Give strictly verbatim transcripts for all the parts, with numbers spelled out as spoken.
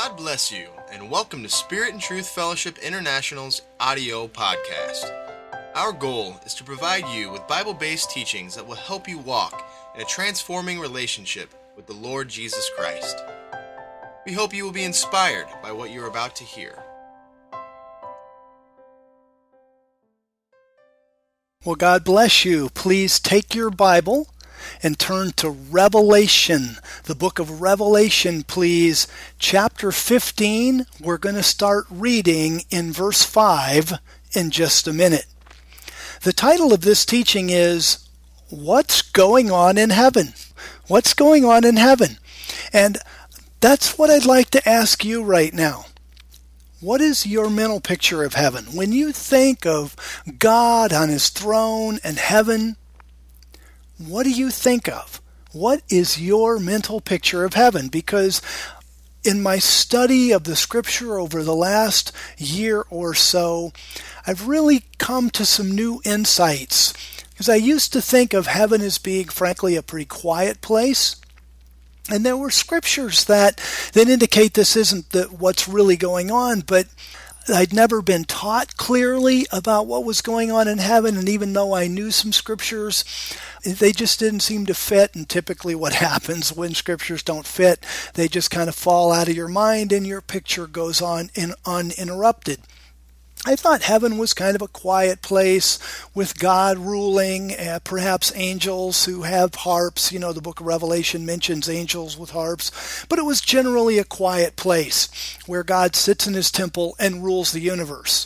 God bless you, and welcome to Spirit and Truth Fellowship International's audio podcast. Our goal is to provide you with Bible-based teachings that will help you walk in a transforming relationship with the Lord Jesus Christ. We hope you will be inspired by what you're about to hear. Well, God bless you. Please take your Bible and turn to Revelation, the book of Revelation, please. Chapter fifteen, we're going to start reading in verse five in just a minute. The title of this teaching is, What's Going On in Heaven? What's going on in heaven? And that's what I'd like to ask you right now. What is your mental picture of heaven? When you think of God on his throne and heaven, what do you think of? What is your mental picture of heaven? Because in my study of the scripture over the last year or so, I've really come to some new insights. Because I used to think of heaven as being, frankly, a pretty quiet place. And there were scriptures that, that indicate this isn't the, what's really going on, but I'd never been taught clearly about what was going on in heaven, and even though I knew some scriptures, they just didn't seem to fit. And typically what happens when scriptures don't fit, they just kind of fall out of your mind and your picture goes on in, uninterrupted. I thought heaven was kind of a quiet place with God ruling, uh, perhaps angels who have harps. You know, the book of Revelation mentions angels with harps. But it was generally a quiet place where God sits in his temple and rules the universe.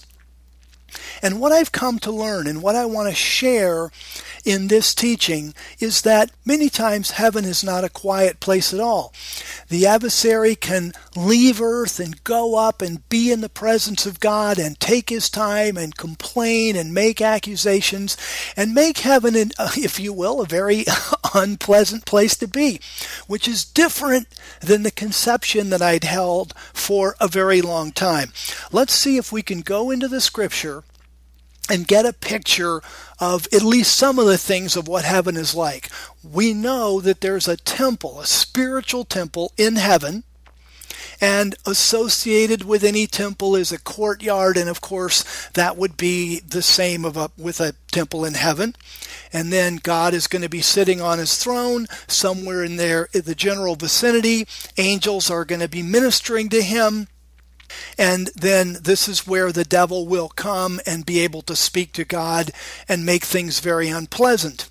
And what I've come to learn and what I want to share in this teaching is that many times heaven is not a quiet place at all. The adversary can leave earth and go up and be in the presence of God and take his time and complain and make accusations and make heaven, an, if you will, a very unpleasant place to be, which is different than the conception that I'd held for a very long time. Let's see if we can go into the scripture and get a picture of at least some of the things of what heaven is like. We know that there's a temple, a spiritual temple in heaven, and associated with any temple is a courtyard, and of course that would be the same of a, with a temple in heaven. And then God is going to be sitting on his throne somewhere in there in the general vicinity. Angels are going to be ministering to him. And then this is where the devil will come and be able to speak to God and make things very unpleasant.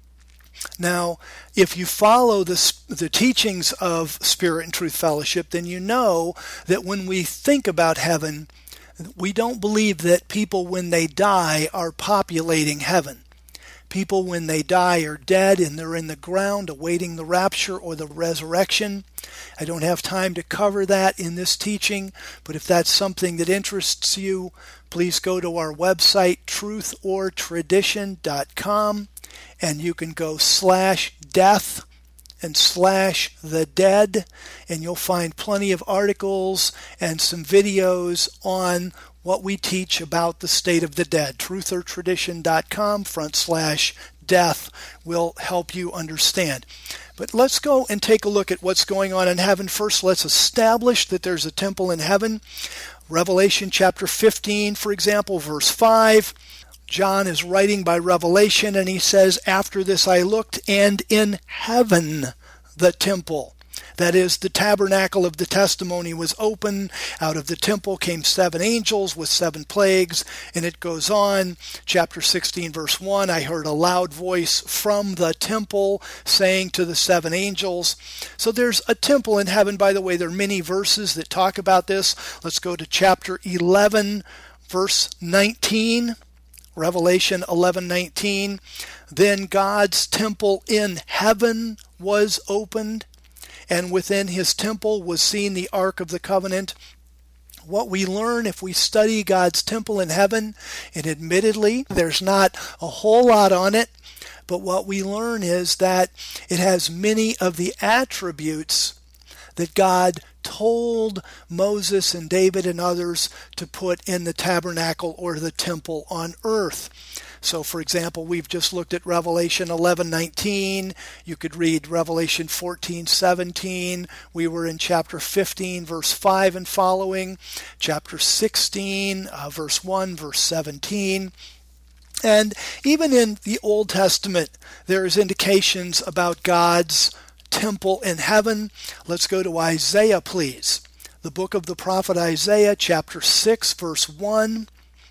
Now, if you follow the, the teachings of Spirit and Truth Fellowship, then you know that when we think about heaven, we don't believe that people when they die are populating heaven. People when they die are dead and they're in the ground awaiting the rapture or the resurrection. I don't have time to cover that in this teaching, but if that's something that interests you, please go to our website, truth or tradition dot com, and you can go slash death and slash the dead, and you'll find plenty of articles and some videos on what we teach about the state of the dead. truth or tradition dot com front slash death will help you understand. But let's go and take a look at what's going on in heaven. First, let's establish that there's a temple in heaven. Revelation chapter fifteen, for example, verse five. John is writing by revelation, and he says, After this I looked, and in heaven the temple, that is, the tabernacle of the testimony, was open. Out of the temple came seven angels with seven plagues. And it goes on, chapter sixteen, verse one, I heard a loud voice from the temple saying to the seven angels. So there's a temple in heaven. By the way, there are many verses that talk about this. Let's go to chapter eleven, verse nineteen. Revelation eleven nineteen. Then God's temple in heaven was opened, and within his temple was seen the Ark of the Covenant. What we learn if we study God's temple in heaven, and admittedly there's not a whole lot on it, but what we learn is that it has many of the attributes that God told Moses and David and others to put in the tabernacle or the temple on earth. So, for example, we've just looked at Revelation eleven nineteen. You could read Revelation fourteen seventeen. We were in chapter fifteen, verse five and following. Chapter sixteen, uh, verse one, verse seventeen. And even in the Old Testament, there is indications about God's temple in heaven. Let's go to Isaiah, please. The book of the prophet Isaiah, chapter six, verse one,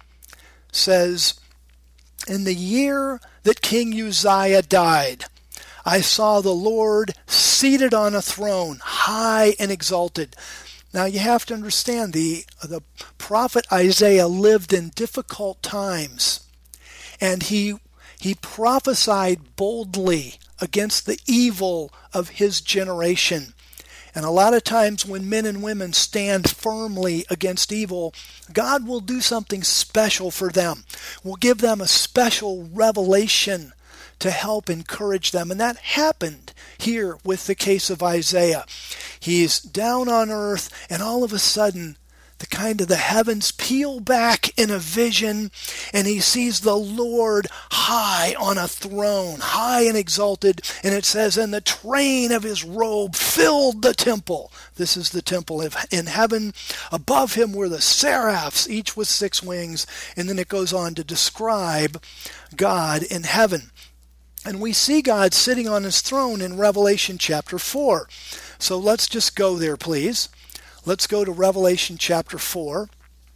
says, "In the year that King Uzziah died, I saw the Lord seated on a throne, high and exalted." Now you have to understand, the, the prophet Isaiah lived in difficult times, and he, he prophesied boldly against the evil of his generation. And a lot of times when men and women stand firmly against evil, God will do something special for them. Will give them a special revelation to help encourage them. And that happened here with the case of Isaiah. He's down on earth, and all of a sudden, the kind of the heavens peel back in a vision, and he sees the Lord high on a throne, high and exalted, and it says, "And the train of his robe filled the temple." This is the temple in heaven. Above him were the seraphs, each with six wings, and then it goes on to describe God in heaven. And we see God sitting on his throne in Revelation chapter four. So let's just go there, please. Let's go to Revelation chapter four,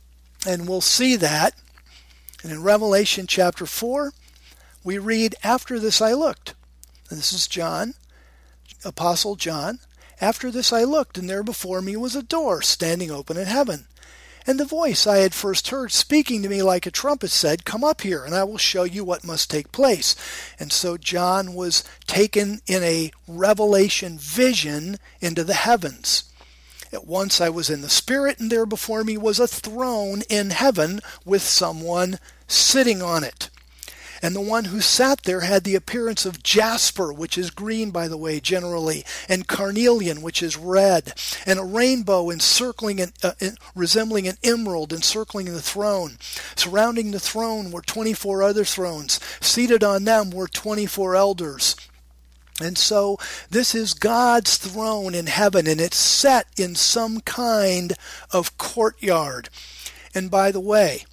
and we'll see that. And in Revelation chapter four, we read, "After this I looked." And this is John, Apostle John. "After this I looked, and there before me was a door standing open in heaven. And the voice I had first heard speaking to me like a trumpet said, 'Come up here, and I will show you what must take place.'" And so John was taken in a revelation vision into the heavens. "At once I was in the Spirit, and there before me was a throne in heaven with someone sitting on it. And the one who sat there had the appearance of jasper," which is green, by the way, generally, "and carnelian," which is red, and a rainbow encircling and uh, resembling an emerald encircling the throne. Surrounding the throne were twenty-four other thrones. Seated on them were twenty-four elders. And so this is God's throne in heaven, and it's set in some kind of courtyard. And by the way,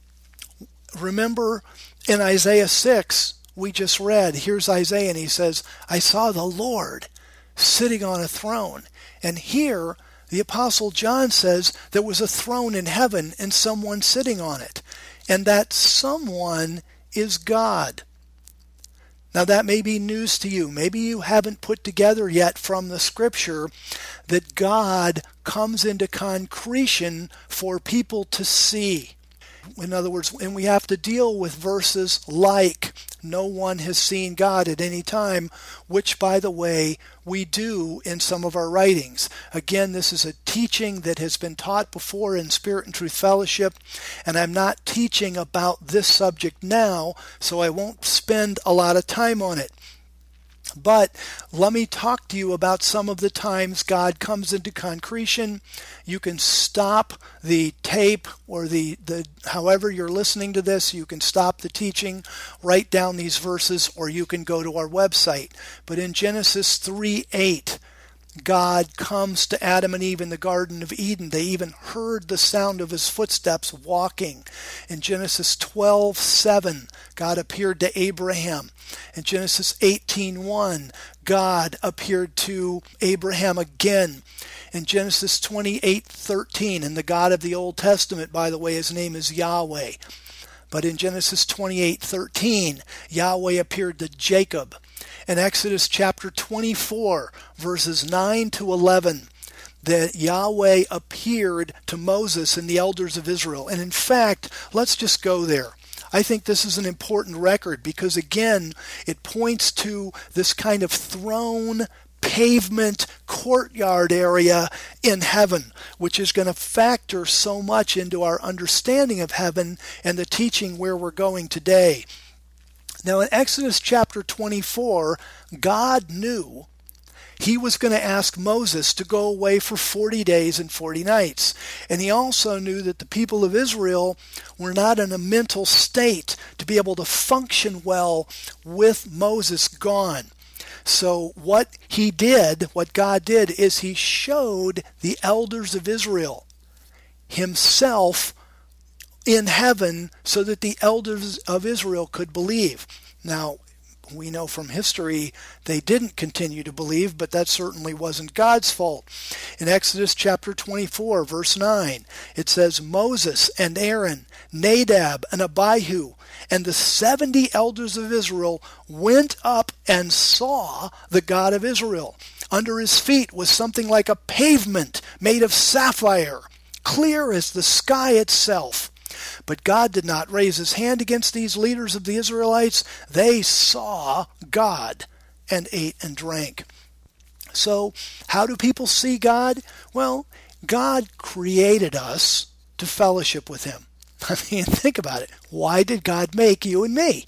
remember in Isaiah six, we just read, here's Isaiah, and he says, "I saw the Lord sitting on a throne." And here, the Apostle John says there was a throne in heaven and someone sitting on it. And that someone is God. Now that may be news to you. Maybe you haven't put together yet from the scripture that God comes into concretion for people to see. In other words, and we have to deal with verses like, "No one has seen God at any time," which, by the way, we do in some of our writings. Again, this is a teaching that has been taught before in Spirit and Truth Fellowship, and I'm not teaching about this subject now, so I won't spend a lot of time on it. But let me talk to you about some of the times God comes into concretion. You can stop the tape or the, the however you're listening to this, you can stop the teaching, write down these verses, or you can go to our website. But in Genesis three eight, God comes to Adam and Eve in the Garden of Eden. They even heard the sound of his footsteps walking. In Genesis twelve seven, God appeared to Abraham. In Genesis eighteen one, God appeared to Abraham again. In Genesis twenty-eight thirteen, and the God of the Old Testament, by the way, his name is Yahweh. But in Genesis twenty-eight thirteen, Yahweh appeared to Jacob. In Exodus chapter twenty-four, verses nine to eleven, that Yahweh appeared to Moses and the elders of Israel. And in fact, let's just go there. I think this is an important record because, again, it points to this kind of throne, pavement, courtyard area in heaven, which is going to factor so much into our understanding of heaven and the teaching where we're going today. Now in Exodus chapter twenty-four, God knew he was going to ask Moses to go away for forty days and forty nights. And he also knew that the people of Israel were not in a mental state to be able to function well with Moses gone. So what he did, what God did, is he showed the elders of Israel himself in heaven so that the elders of Israel could believe. Now, we know from history they didn't continue to believe, but that certainly wasn't God's fault. In Exodus chapter twenty-four, verse nine, it says, Moses and Aaron, Nadab and Abihu, and the seventy elders of Israel went up and saw the God of Israel. Under his feet was something like a pavement made of sapphire, clear as the sky itself. But God did not raise his hand against these leaders of the Israelites. They saw God and ate and drank. So, how do people see God? Well, God created us to fellowship with him. I mean, think about it. Why did God make you and me?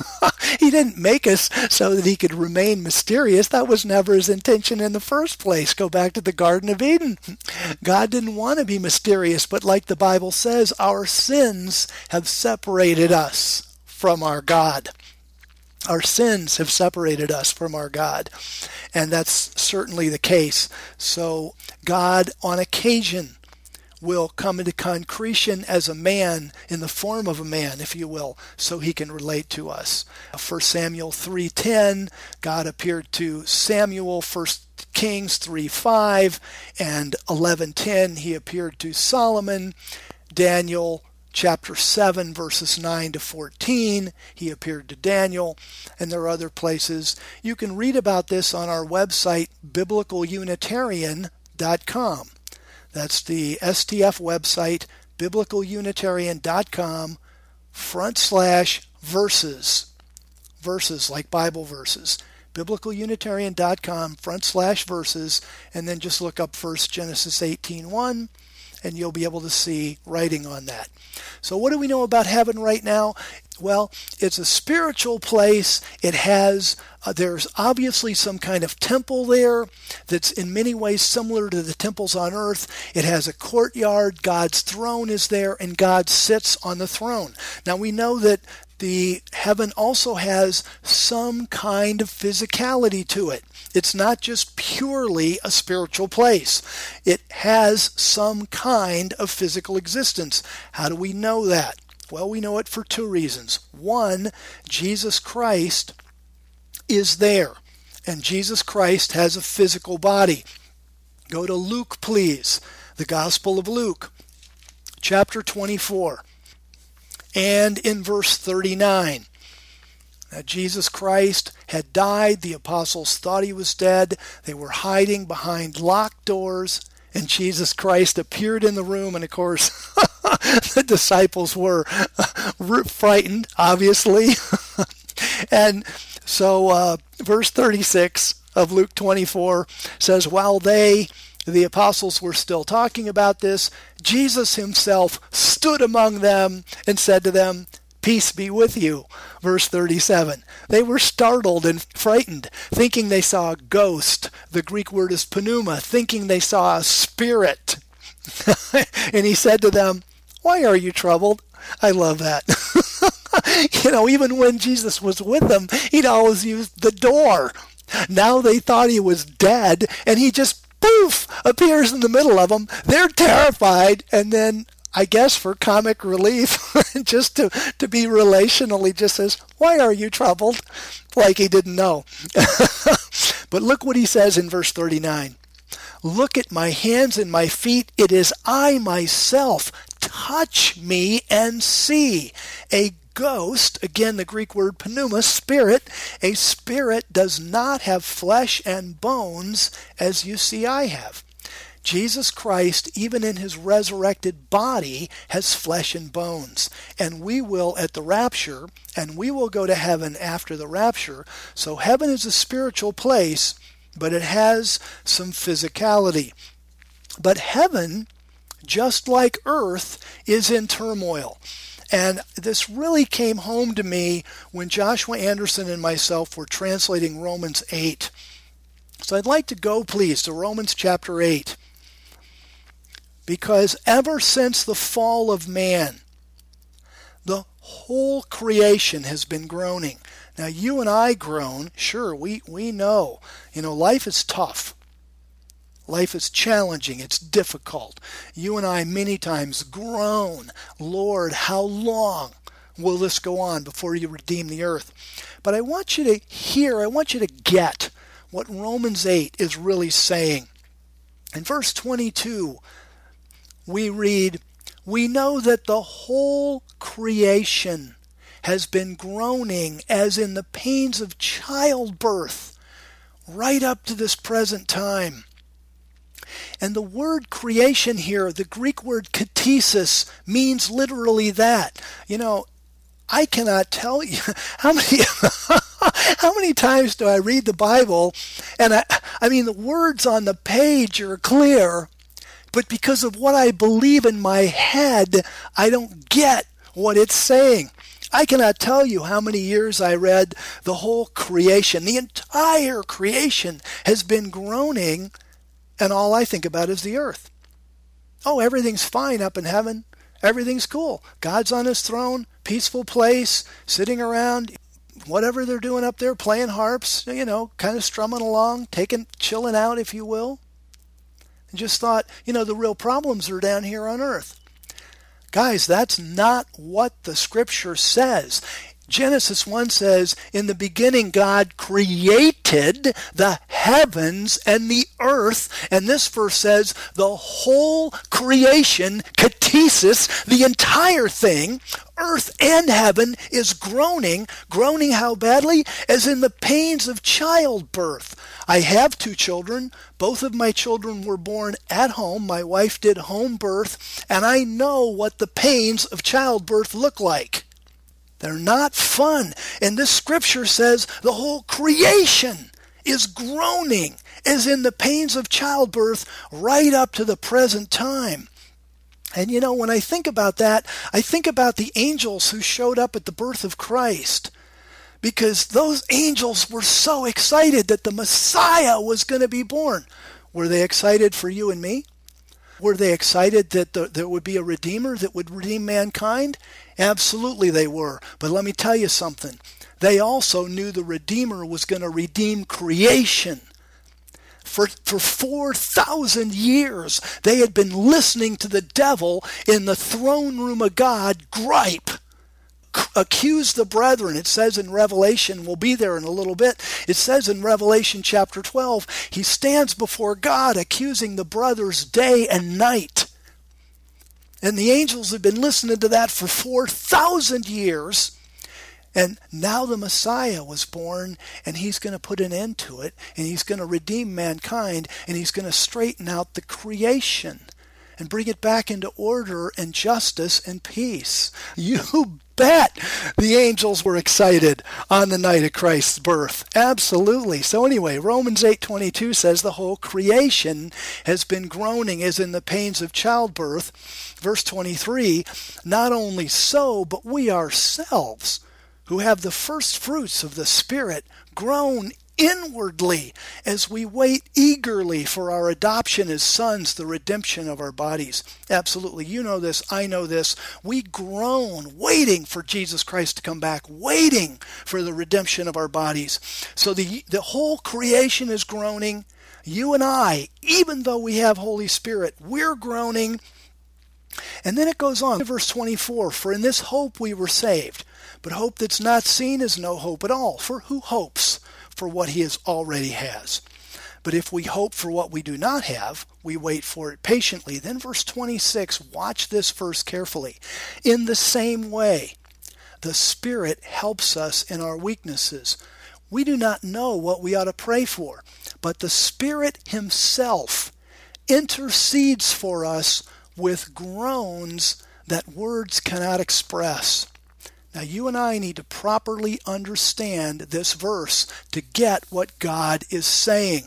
He didn't make us so that he could remain mysterious. That was never his intention in the first place. Go back to the Garden of Eden. God didn't want to be mysterious, but like the Bible says, our sins have separated us from our God. Our sins have separated us from our God. And that's certainly the case. So God, on occasion, will come into concretion as a man, in the form of a man, if you will, so he can relate to us. First Samuel three ten, God appeared to Samuel. First Kings three five, and eleven ten, he appeared to Solomon. Daniel chapter seven, verses nine to fourteen, he appeared to Daniel. And there are other places. You can read about this on our website, biblical unitarian dot com. That's the S T F website, biblical unitarian dot com, front slash verses. Verses, like Bible verses. biblical unitarian dot com, front slash verses, and then just look up First Genesis eighteen one, and you'll be able to see writing on that. So what do we know about heaven right now? Well, it's a spiritual place. It has, uh, there's obviously some kind of temple there that's in many ways similar to the temples on earth. It has a courtyard. God's throne is there, and God sits on the throne. Now we know that the heaven also has some kind of physicality to it. It's not just purely a spiritual place. It has some kind of physical existence. How do we know that? Well, we know it for two reasons. One, Jesus Christ is there, and Jesus Christ has a physical body. Go to Luke, please, the Gospel of Luke, chapter twenty-four, and in verse thirty-nine. Now, Jesus Christ had died. The apostles thought he was dead. They were hiding behind locked doors, and Jesus Christ appeared in the room, and of course, the disciples were frightened, obviously. And so uh, verse thirty-six of Luke twenty-four says, while they, the apostles, were still talking about this, Jesus himself stood among them and said to them, peace be with you. Verse thirty-seven. They were startled and frightened, thinking they saw a ghost. The Greek word is pneuma, thinking they saw a spirit. And he said to them, why are you troubled? I love that. You know, even when Jesus was with them, he'd always use the door. Now they thought he was dead, and he just, poof, appears in the middle of them. They're terrified, and then, I guess for comic relief, just to, to be relational, he just says, why are you troubled? Like he didn't know. But look what he says in verse thirty-nine. Look at my hands and my feet. It is I myself. Touch me and see. A ghost, again the Greek word pneuma, spirit, a spirit does not have flesh and bones as you see I have. Jesus Christ, even in his resurrected body, has flesh and bones. And we will at the rapture, and we will go to heaven after the rapture. So heaven is a spiritual place, but it has some physicality. But heaven, just like earth, is in turmoil. And this really came home to me when Joshua Anderson and myself were translating Romans eight. So I'd like to go, please, to Romans chapter eight. Because ever since the fall of man, the whole creation has been groaning. Now, you and I groan. Sure, we, we know. You know, life is tough. Life is challenging. It's difficult. You and I many times groan, Lord, how long will this go on before you redeem the earth? But I want you to hear, I want you to get what Romans eight is really saying. In verse twenty-two, we read, we know that the whole creation has been groaning as in the pains of childbirth right up to this present time. And the word creation here, the Greek word katesis, means literally that. You know, I cannot tell you how many how many times do I read the Bible, and I, I mean the words on the page are clear, but because of what I believe in my head, I don't get what it's saying. I cannot tell you how many years I read the whole creation. The entire creation has been groaning, and all I think about is the earth. Oh, everything's fine up in heaven. Everything's cool. God's on his throne, peaceful place, sitting around, whatever they're doing up there, playing harps, you know, kind of strumming along, taking, chilling out, if you will. And just thought, you know, the real problems are down here on earth. Guys, that's not what the scripture says. Genesis one says, in the beginning God created the heavens and the earth. And this verse says the whole creation, katesis, the entire thing, earth and heaven, is groaning. Groaning how badly? As in the pains of childbirth. I have two children. Both of my children were born at home. My wife did home birth. And I know what the pains of childbirth look like. They're not fun. And this scripture says the whole creation is groaning as in the pains of childbirth right up to the present time. And you know, when I think about that, I think about the angels who showed up at the birth of Christ. Because those angels were so excited that the Messiah was going to be born. Were they excited for you and me? Were they excited that the, there would be a Redeemer that would redeem mankind? Absolutely they were. But let me tell you something. They also knew the Redeemer was going to redeem creation. For, for four thousand years, they had been listening to the devil in the throne room of God gripe. Accuse the brethren. It says in Revelation, we'll be there in a little bit, it says in Revelation chapter twelve, he stands before God accusing the brothers day and night. And the angels have been listening to that for four thousand years. And now the Messiah was born, and he's going to put an end to it, and he's going to redeem mankind, and he's going to straighten out the creation and bring it back into order and justice and peace. You bet the angels were excited on the night of Christ's birth. Absolutely. So anyway, Romans eight twenty-two says the whole creation has been groaning as in the pains of childbirth. Verse twenty-three, not only so, but we ourselves, who have the first fruits of the Spirit, groan inwardly as we wait eagerly for our adoption as sons, the redemption of our bodies. Absolutely. You know this. I know this. We groan waiting for Jesus Christ to come back, waiting for the redemption of our bodies. So the, the whole creation is groaning. You and I, even though we have Holy Spirit, we're groaning. And then it goes on, verse twenty-four, for in this hope we were saved. But hope that's not seen is no hope at all. For who hopes for what he has already has? But if we hope for what we do not have, we wait for it patiently. Then verse twenty-six, watch this verse carefully. In the same way, the Spirit helps us in our weaknesses. We do not know what we ought to pray for, but the Spirit himself intercedes for us with groans that words cannot express. Now, you and I need to properly understand this verse to get what God is saying.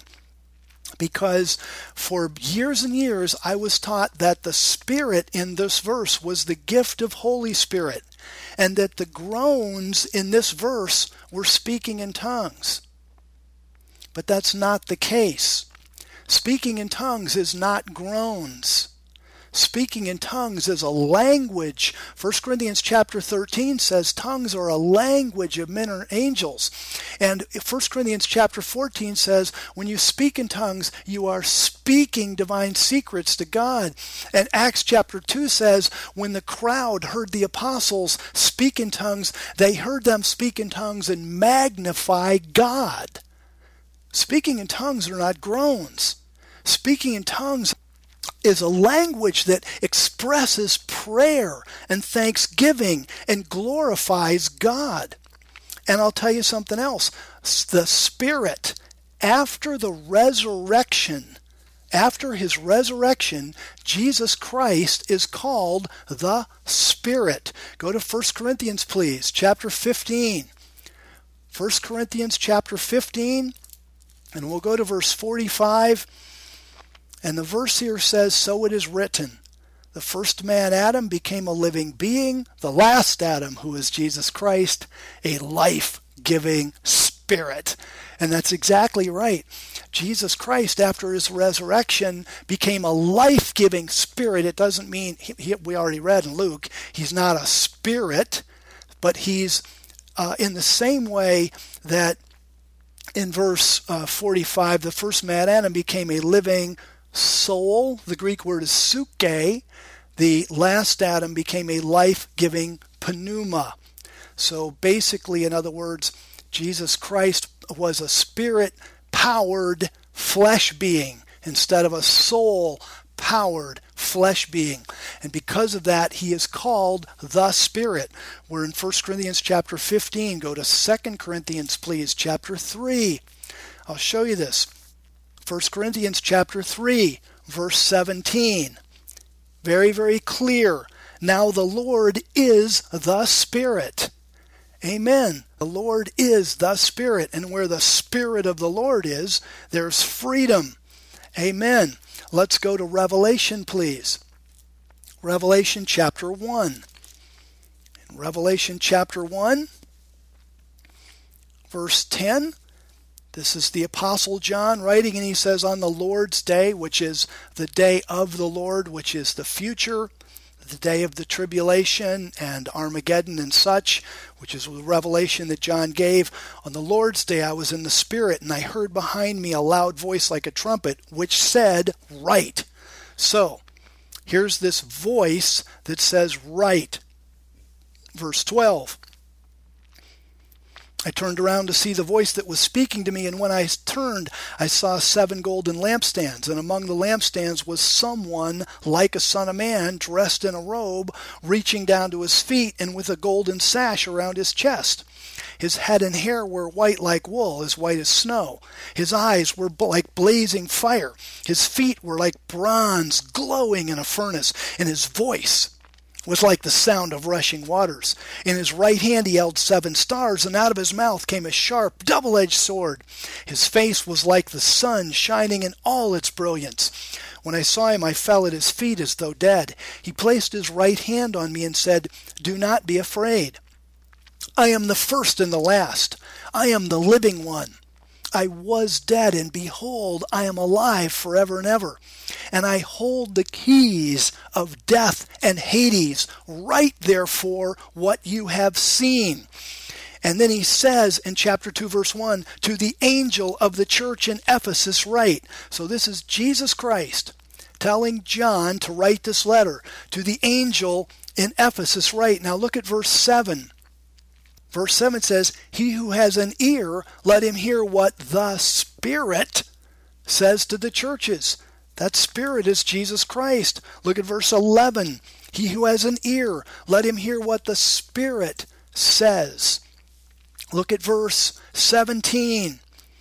Because for years and years, I was taught that the Spirit in this verse was the gift of Holy Spirit, and that the groans in this verse were speaking in tongues. but that's not the case. Speaking in tongues is not groans. Speaking in tongues is a language. First Corinthians chapter thirteen says tongues are a language of men or angels. And First Corinthians chapter fourteen says when you speak in tongues, you are speaking divine secrets to God. And Acts chapter two says when the crowd heard the apostles speak in tongues, they heard them speak in tongues and magnify God. Speaking in tongues are not groans. Speaking in tongues is a language that expresses prayer and thanksgiving and glorifies God. And I'll tell you something else. The Spirit, after the resurrection, after his resurrection, Jesus Christ is called the Spirit. Go to First Corinthians, please, chapter fifteen. First Corinthians chapter fifteen, and we'll go to verse forty-five. And the verse here says, so it is written, the first man, Adam, became a living being. The last Adam, who is Jesus Christ, a life-giving spirit. And that's exactly right. Jesus Christ, after his resurrection, became a life-giving spirit. It doesn't mean, he, he, we already read in Luke, he's not a spirit, but he's uh, in the same way that in verse uh, forty-five, the first man, Adam, became a living soul. The Greek word is psuche. The last Adam became a life-giving pneuma. So basically, in other words, Jesus Christ was a spirit-powered flesh being instead of a soul-powered flesh being. And because of that, he is called the Spirit. We're in First Corinthians chapter fifteen. Go to Second Corinthians, please, chapter three. I'll show you this. First Corinthians chapter three, verse seventeen. Very, very clear. Now the Lord is the Spirit. Amen. The Lord is the Spirit. And where the Spirit of the Lord is, there's freedom. Amen. Let's go to Revelation, please. Revelation chapter one. In Revelation chapter one, verse ten. This is the Apostle John writing, and he says, on the Lord's day, which is the day of the Lord, which is the future, the day of the tribulation and Armageddon and such, which is the revelation that John gave. On the Lord's day I was in the Spirit, and I heard behind me a loud voice like a trumpet, which said, write. So, here's this voice that says, write. Verse twelve. I turned around to see the voice that was speaking to me, and when I turned, I saw seven golden lampstands, and among the lampstands was someone like a son of man, dressed in a robe, reaching down to his feet, and with a golden sash around his chest. His head and hair were white like wool, as white as snow. His eyes were like blazing fire. His feet were like bronze glowing in a furnace, and his voice was like the sound of rushing waters. In his right hand he held seven stars, and out of his mouth came a sharp, double-edged sword. His face was like the sun, shining in all its brilliance. When I saw him, I fell at his feet as though dead. He placed his right hand on me and said, do not be afraid. I am the first and the last. I am the living one. I was dead, and behold, I am alive forever and ever. And I hold the keys of death and Hades. Write, therefore, what you have seen. And then he says in chapter two, verse one, to the angel of the church in Ephesus write. So this is Jesus Christ telling John to write this letter. To the angel in Ephesus write. Now look at verse seven. Verse seven says, he who has an ear, let him hear what the Spirit says to the churches. That Spirit is Jesus Christ. Look at verse eleven. He who has an ear, let him hear what the Spirit says. Look at verse seventeen.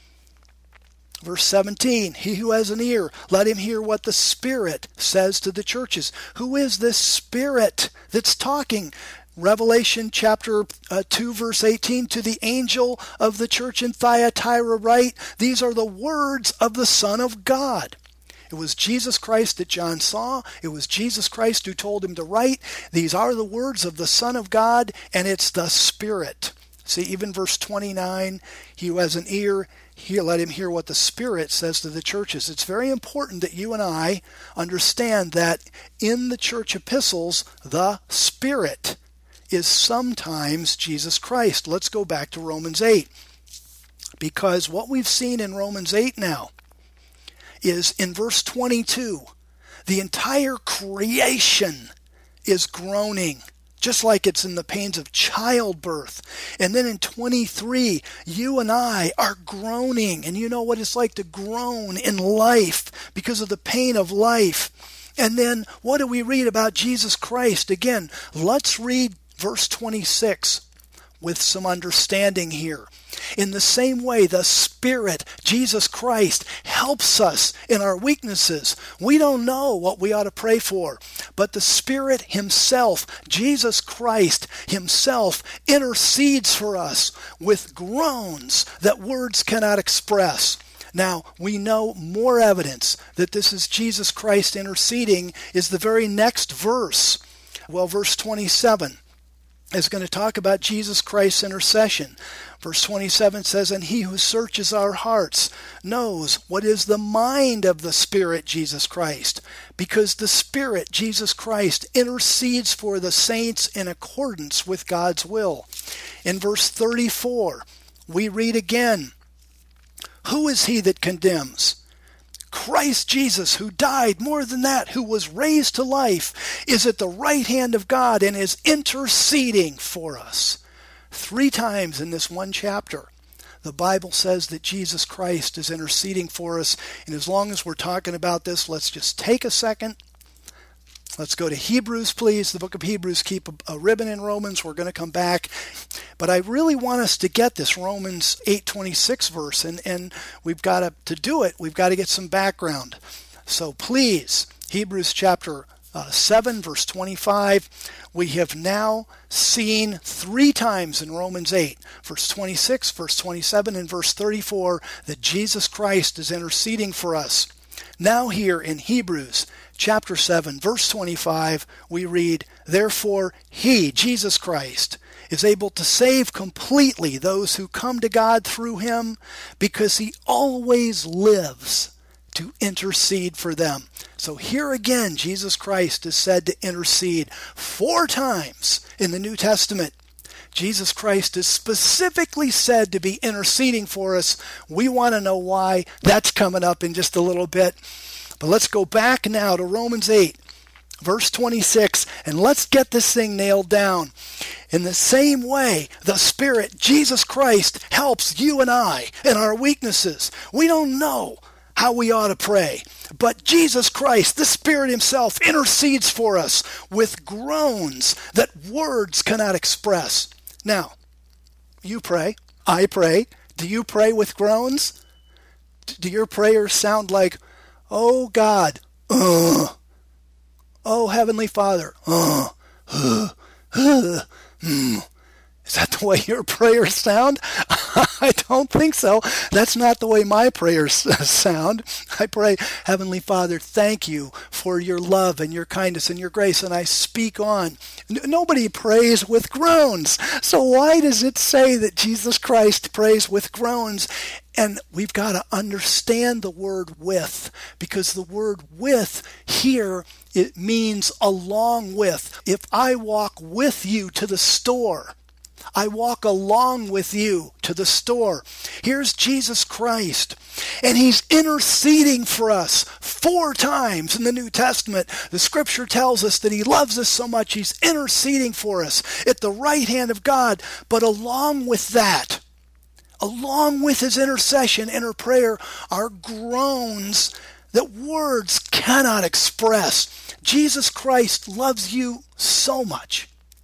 Verse seventeen, he who has an ear, let him hear what the Spirit says to the churches. Who is this Spirit that's talking? Revelation chapter uh, two, verse eighteen, to the angel of the church in Thyatira write, these are the words of the Son of God. It was Jesus Christ that John saw. It was Jesus Christ who told him to write. These are the words of the Son of God, and it's the Spirit. See, even verse twenty-nine, he who has an ear, hear, let him hear what the Spirit says to the churches. It's very important that you and I understand that in the church epistles, the Spirit is sometimes Jesus Christ. Let's go back to Romans eight. Because what we've seen in Romans eight now is in verse twenty-two, the entire creation is groaning, just like it's in the pains of childbirth. And then in twenty-three, you and I are groaning. And you know what it's like to groan in life because of the pain of life. And then what do we read about Jesus Christ? Again, let's read verse twenty-six with some understanding here. In the same way, the Spirit, Jesus Christ, helps us in our weaknesses. We don't know what we ought to pray for, but the Spirit himself, Jesus Christ himself, intercedes for us with groans that words cannot express. Now, we know more evidence that this is Jesus Christ interceding is the very next verse. Well, verse twenty-seven is going to talk about Jesus Christ's intercession. Verse twenty-seven says, and he who searches our hearts knows what is the mind of the Spirit, Jesus Christ, because the Spirit, Jesus Christ, intercedes for the saints in accordance with God's will. In verse thirty-four, we read again, who is he that condemns? Christ Jesus, who died, more than that, who was raised to life, is at the right hand of God and is interceding for us. Three times in this one chapter, the Bible says that Jesus Christ is interceding for us. And as long as we're talking about this, let's just take a second. Let's go to Hebrews, please. The book of Hebrews. Keep a, a ribbon in Romans. We're going to come back. But I really want us to get this Romans eight twenty-six verse. And, and we've got to, to do it, we've got to get some background. So please, Hebrews chapter uh, seven, verse twenty-five. We have now seen three times in Romans eight, verse twenty-six, verse twenty-seven, and verse thirty-four, that Jesus Christ is interceding for us. Now here in Hebrews chapter seven, verse twenty-five, we read, therefore he, Jesus Christ, is able to save completely those who come to God through him, because he always lives to intercede for them. So here again, Jesus Christ is said to intercede four times in the New Testament. Jesus Christ is specifically said to be interceding for us. We want to know why. That's coming up in just a little bit. But let's go back now to Romans eight, verse twenty-six, and let's get this thing nailed down. In the same way, the Spirit, Jesus Christ, helps you and I in our weaknesses. We don't know how we ought to pray, but Jesus Christ, the Spirit himself, intercedes for us with groans that words cannot express. Now, you pray, I pray. Do you pray with groans? Do your prayers sound like, oh God, uh, oh Heavenly Father, uh, uh, uh, mm. Is that the way your prayers sound? I don't think so. That's not the way my prayers sound. I pray, Heavenly Father, thank you for your love and your kindness and your grace, and I speak on. N- nobody prays with groans. So why does it say that Jesus Christ prays with groans? And we've got to understand the word with, because the word with here, it means along with. If I walk with you to the store, I walk along with you to the store. Here's Jesus Christ, and he's interceding for us four times in the New Testament. The scripture tells us that he loves us so much, he's interceding for us at the right hand of God. But along with that, along with his intercession and her prayer, are groans that words cannot express. Jesus Christ loves you so much.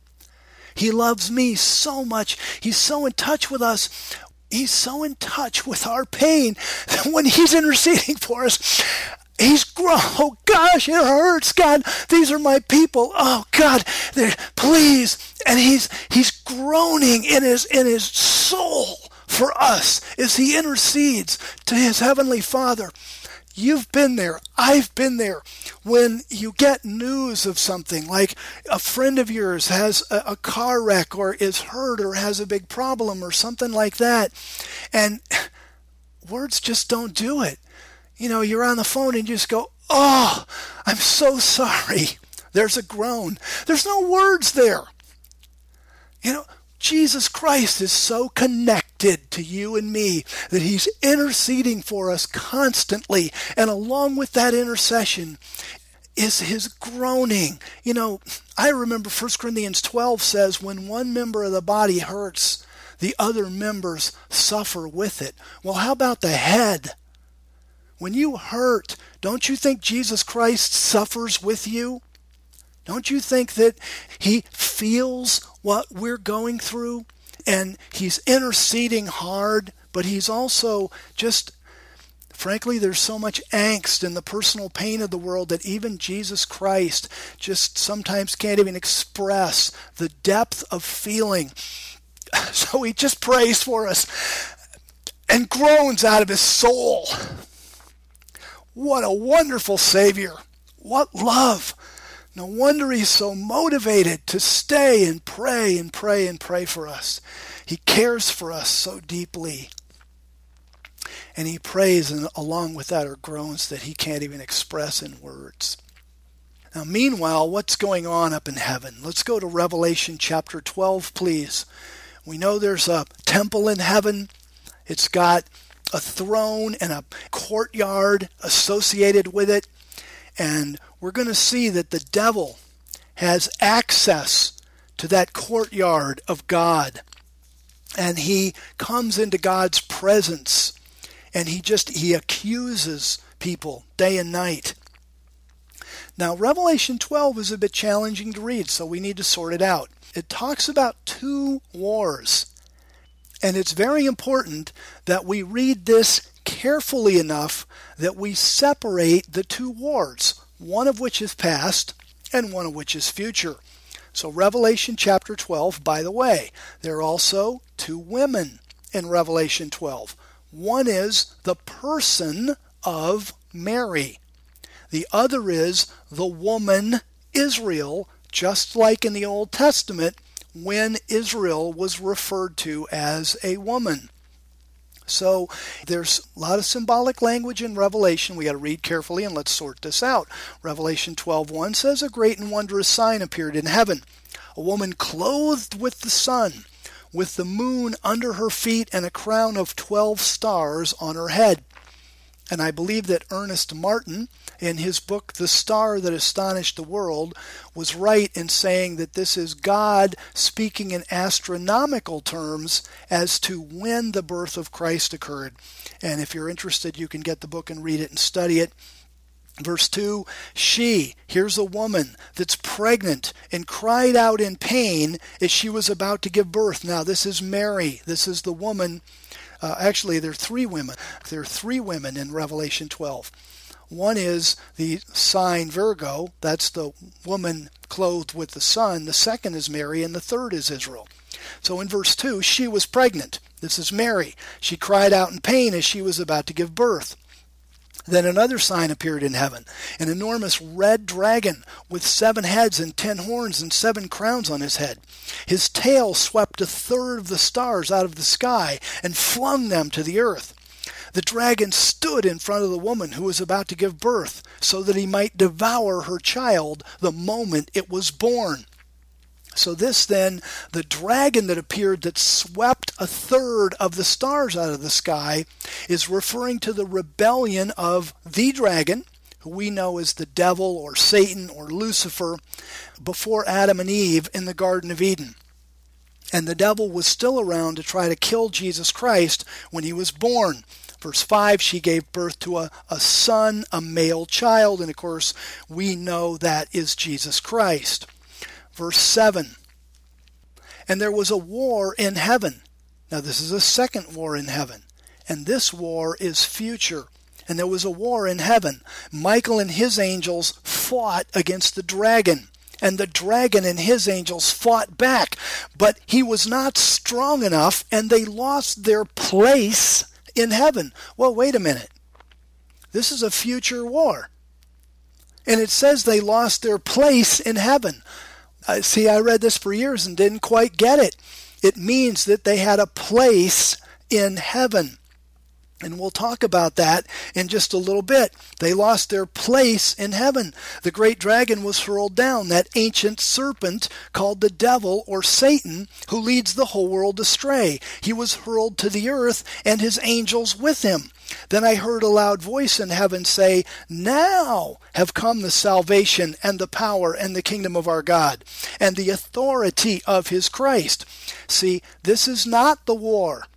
He loves me so much. He's so in touch with us. He's so in touch with our pain that when he's interceding for us, he's groaning. Oh gosh, it hurts. God, these are my people. Oh God, please. And he's he's groaning in his in his soul for us as he intercedes to his heavenly Father. You've been there. I've been there. When you get news of something, like a friend of yours has a, a car wreck or is hurt or has a big problem or something like that, and words just don't do it. You know, you're on the phone and you just go, oh, I'm so sorry. There's a groan. There's no words there. You know, Jesus Christ is so connected to you and me that he's interceding for us constantly. And along with that intercession is his groaning. You know, I remember First Corinthians twelve says, when one member of the body hurts, the other members suffer with it. Well, how about the head? When you hurt, don't you think Jesus Christ suffers with you? Don't you think that he feels what we're going through? And he's interceding hard, but he's also just, frankly, there's so much angst in the personal pain of the world that even Jesus Christ just sometimes can't even express the depth of feeling. So he just prays for us and groans out of his soul. What a wonderful Savior. What love. No wonder he's so motivated to stay and pray and pray and pray for us. He cares for us so deeply. And he prays, and along with that are groans that he can't even express in words. Now, meanwhile, what's going on up in heaven? Let's go to Revelation chapter twelve, please. We know there's a temple in heaven. It's got a throne and a courtyard associated with it. And we're going to see that the devil has access to that courtyard of God. And he comes into God's presence. And he just, he accuses people day and night. Now, Revelation twelve is a bit challenging to read, so we need to sort it out. It talks about two wars. And it's very important that we read this carefully enough that we separate the two wars, one of which is past and one of which is future. So Revelation chapter twelve, by the way, there are also two women in Revelation twelve. One is the person of Mary. The other is the woman Israel, just like in the Old Testament when Israel was referred to as a woman. So there's a lot of symbolic language in Revelation. We got to read carefully, and let's sort this out. Revelation twelve one says, a great and wondrous sign appeared in heaven, a woman clothed with the sun, with the moon under her feet, and a crown of twelve stars on her head. And I believe that Ernest Martin, in his book, The Star That Astonished the World, was right in saying that this is God speaking in astronomical terms as to when the birth of Christ occurred. And if you're interested, you can get the book and read it and study it. Verse two, she, here's a woman that's pregnant and cried out in pain as she was about to give birth. Now, this is Mary. This is the woman. Uh, actually, there are three women. There are three women in Revelation twelve. One is the sign Virgo. That's the woman clothed with the sun. The second is Mary, and the third is Israel. So in verse two, she was pregnant. This is Mary. She cried out in pain as she was about to give birth. Then another sign appeared in heaven, an enormous red dragon with seven heads and ten horns and seven crowns on his head. His tail swept a third of the stars out of the sky and flung them to the earth. The dragon stood in front of the woman who was about to give birth, so that he might devour her child the moment it was born. So this then, the dragon that appeared that swept a third of the stars out of the sky, is referring to the rebellion of the dragon, who we know as the devil or Satan or Lucifer, before Adam and Eve in the Garden of Eden. And the devil was still around to try to kill Jesus Christ when he was born. Verse five, she gave birth to a, a son, a male child, and of course we know that is Jesus Christ. Verse seven, and there was a war in heaven. Now this is a second war in heaven, and this war is future. And there was a war in heaven. Michael and his angels fought against the dragon, and the dragon and his angels fought back, but he was not strong enough, and they lost their place in heaven. Well, wait a minute. This is a future war. And it says they lost their place in heaven. Uh, see, I read this for years and didn't quite get it. It means that they had a place in heaven. And we'll talk about that in just a little bit. They lost their place in heaven. The great dragon was hurled down, that ancient serpent called the devil or Satan, who leads the whole world astray. He was hurled to the earth, and his angels with him. Then I heard a loud voice in heaven say, "Now have come the salvation and the power and the kingdom of our God, and the authority of his Christ." See, this is not the war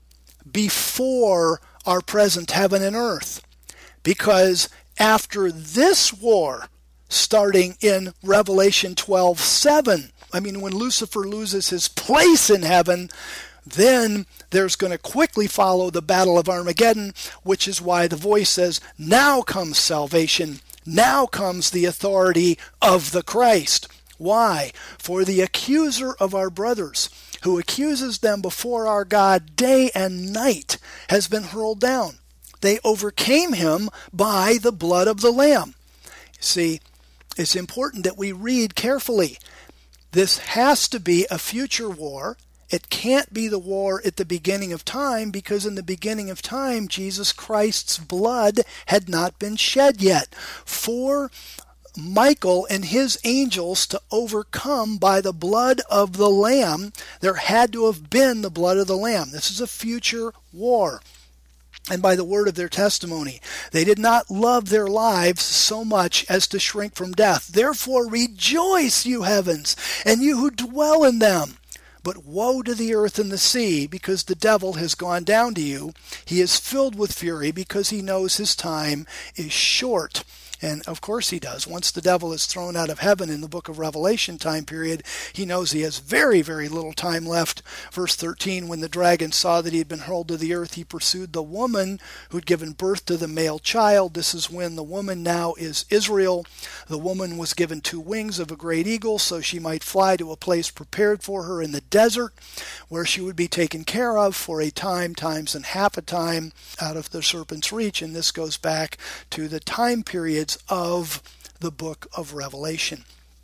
before our present heaven and earth, because after this war, starting in Revelation twelve seven, I mean, when Lucifer loses his place in heaven, then there's going to quickly follow the battle of Armageddon, which is why the voice says, "Now comes salvation, now comes the authority of the Christ." Why? For the accuser of our brothers, who accuses them before our God day and night, has been hurled down. They overcame him by the blood of the Lamb. See, it's important that we read carefully. This has to be a future war. It can't be the war at the beginning of time, because in the beginning of time, Jesus Christ's blood had not been shed yet. For Michael and his angels to overcome by the blood of the Lamb, there had to have been the blood of the Lamb. This is a future war. And by the word of their testimony, they did not love their lives so much as to shrink from death. Therefore rejoice, you heavens, and you who dwell in them. But woe to the earth and the sea, because the devil has gone down to you. He is filled with fury, because he knows his time is short. And of course he does. Once the devil is thrown out of heaven in the book of Revelation time period, he knows he has very, very little time left. Verse thirteen, when the dragon saw that he had been hurled to the earth, he pursued the woman who had given birth to the male child. This is when the woman now is Israel. The woman was given two wings of a great eagle, so she might fly to a place prepared for her in the desert, where she would be taken care of for a time, times and half a time, out of the serpent's reach. And this goes back to the time periods of the book of Revelation.